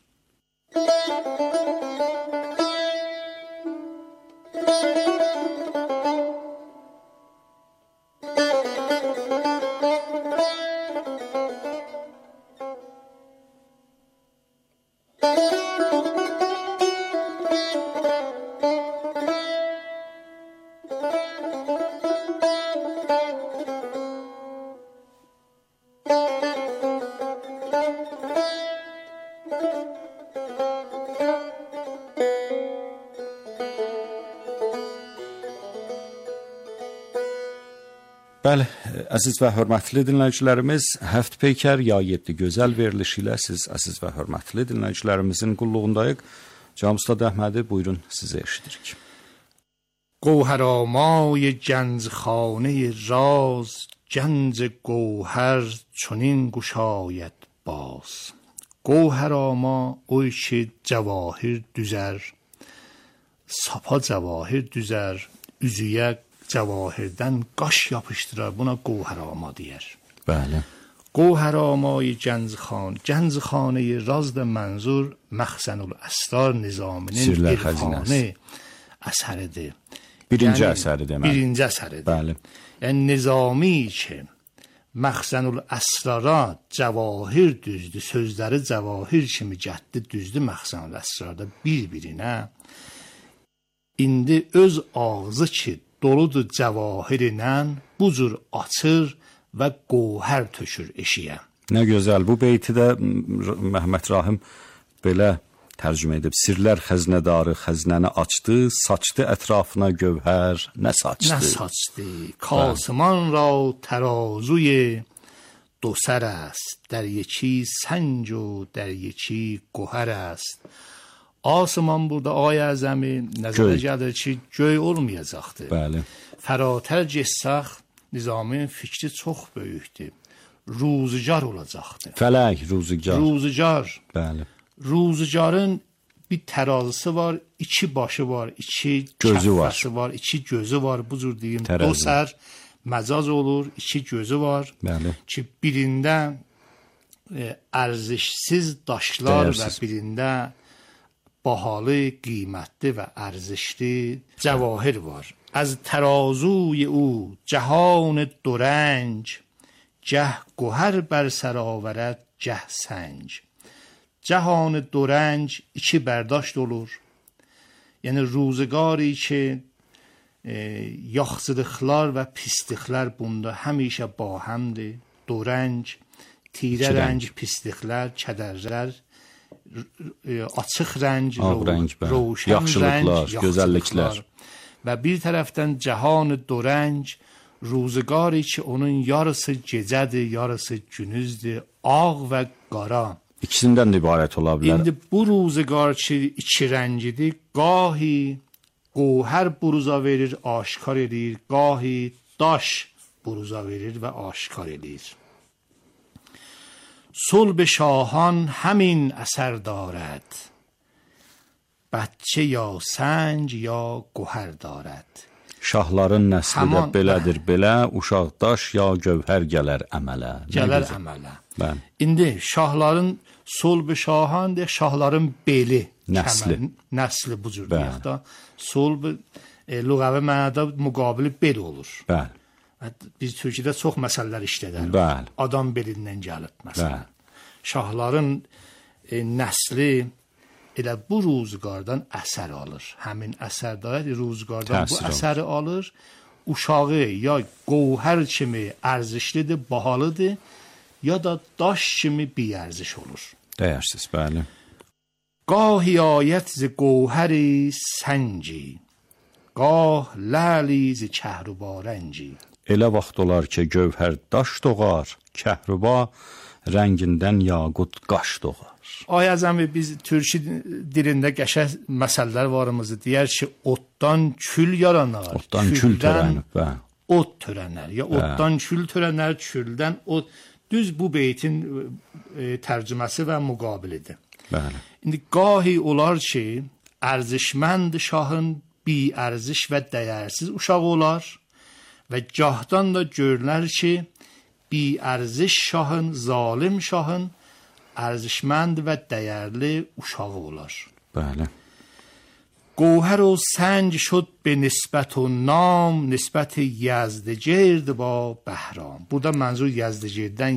[SPEAKER 5] Bəli, əziz və hörmətli dinləyicilərimiz, həft peykər ya yeddi gözəl verilişi ilə siz əziz və hörmətli dinləyicilərimizin qulluğundayıq. Cənab Ustad Əhmədi, buyurun, sizə eşidirik.
[SPEAKER 7] گوهرآمای گنجخانه راز، گنج گوهر چنین گشاید باز. گوهرآما o ki cavahir düzər, sapa cavahir düzər, üzüyə cavahirdən qaş yapışdırar, buna gövhərama deyər.
[SPEAKER 8] Bəli.
[SPEAKER 7] Gövhəramayı Gəncxan, Gəncxanəyi razda mənzur Məxzənül Əsrar Nizaminin
[SPEAKER 8] Sirlər
[SPEAKER 7] İrfanı
[SPEAKER 8] Xəzinəsi
[SPEAKER 7] əsəridir.
[SPEAKER 8] Birinci
[SPEAKER 7] yəni,
[SPEAKER 8] əsəri deməli.
[SPEAKER 7] Birinci əsəridir.
[SPEAKER 8] Bəli.
[SPEAKER 7] Yəni Nizami ki Məxzənül Əsrara cavahir düzdü, sözləri cavahir kimi gətdi düzdü Məxzənül Əsrarda bir-birinə. İndi öz ağzı ki doludur cavahirlə, bu cür açır və gövhər tökür eşiyə.
[SPEAKER 8] Nə gözəl. Bu beyti də Məhəmməd Rahim belə tərcümə edib. Sirlər xəzinədarı xəzinəni açdı, saçdı ətrafına gövhər, nə saçdı?
[SPEAKER 7] Nə saçdı? Kasıman ra tərazuy دو سر است، در یکی سنج و در یکی گوهر است. آسمان burada ay əzəmi nəzərə gəlir ki, göy olmayacaqdır.
[SPEAKER 8] Bəli.
[SPEAKER 7] Fəratər getsək, Nizaminin fikri çox böyükdür. Ruzigar olacaqdır.
[SPEAKER 8] Fələk, ruzigar.
[SPEAKER 7] Ruzigar.
[SPEAKER 8] Bəli.
[SPEAKER 7] Ruzigarın bir tərazisi var, iki başı var, iki
[SPEAKER 8] gözü var.
[SPEAKER 7] var, iki gözü var. Bu cür deyim,
[SPEAKER 8] Tərəzi.
[SPEAKER 7] do sər məcaz olur, iki gözü var.
[SPEAKER 8] Bəli.
[SPEAKER 7] Ki birində e, ərzişsiz daşlar
[SPEAKER 8] Dəyərsiz.
[SPEAKER 7] və birində bahalı, qiymətli və ərzişli cəvahir var. از ترازوی او جهان دو رنج، گه گوهر بر سر آورد گه سنج. جهان دو رنج iki برداشت olur. Yəni ruzgari ki e, yaxşılıqlar və pisliklər bunda həmişə bahamdır. Dörəng, tirə rəng, pisliklər, kədərlər, e, açıq rəng,
[SPEAKER 8] roşan yaxşılıqlar, gözəlliklər.
[SPEAKER 7] Və bir tərəfdən cahan dörəng, ruzgari ki onun yarısı gecədir, yarısı günüzdür, ağ və qara.
[SPEAKER 8] İkisindən ibarət ola bilər.
[SPEAKER 7] İndi bu ruzgar ki iki rəngidir, gahi gövhər buruza verir, aşkar edir, gahi daş buruza verir və aşkar edir. صلب شاهان همین اثر دارد، بچه یا سنج یا گوهر دارد.
[SPEAKER 8] Şahların nəsli də belədir, belə uşaq daş ya gövhər gələr əmələ.
[SPEAKER 7] Gələr əmələ.
[SPEAKER 8] Bəli.
[SPEAKER 7] İndi şahların solb şahan de şahların beli,
[SPEAKER 8] nəsli,
[SPEAKER 7] kəmən, nəsli bu cür deyək də. Solb e, lüğəvi mənada müqabili bel olur.
[SPEAKER 8] Bəli.
[SPEAKER 7] Biz Türkiyədə çox məsələlər işlədər.
[SPEAKER 8] Bəli.
[SPEAKER 7] Adam belindən gəlib məsələn.
[SPEAKER 8] Bəli.
[SPEAKER 7] Şahların e, nəsli elə bu ruzgardan əsər alır. Həmin əsərdə ruzgardan bu əsəri alır. Uşağı ya gövhər kimi ərzişlidir, bahalıdır, ya da daş kimi bir ərziş olur.
[SPEAKER 8] Dəyərsiz, bəli.
[SPEAKER 7] Gahi ayət zi gövhəri sənci, gah ləli zi kəhrubarənci.
[SPEAKER 8] Elə vaxt olar ki, gövhər daş doğar, kəhruba rəngindən yaqut qaş doğar.
[SPEAKER 7] Ay əzəmi biz Türkçe dilində qəşəng məsələlər varımızı deyər ki, otdan kül yaranar.
[SPEAKER 8] Otdan kül törənir, bəli.
[SPEAKER 7] Ot törənər, ya otdan kül törənər, küldən ot. Düz bu beytin e, tərcüməsi və müqabilidir.
[SPEAKER 8] Bəli.
[SPEAKER 7] İndi gahi olar ki, ərzişmənd şahın bi ərziş və dəyərsiz uşağı olar və gahdan da görünər ki, bi ərziş şahın, zalim şahın ارزشمند و دəyərli uşağı olar.
[SPEAKER 8] Bəli.
[SPEAKER 7] گوهر و سنج شد به نسبت و نام، نسبت یزدجرد با بهرام. Burada mənzur Yəzdəcirdən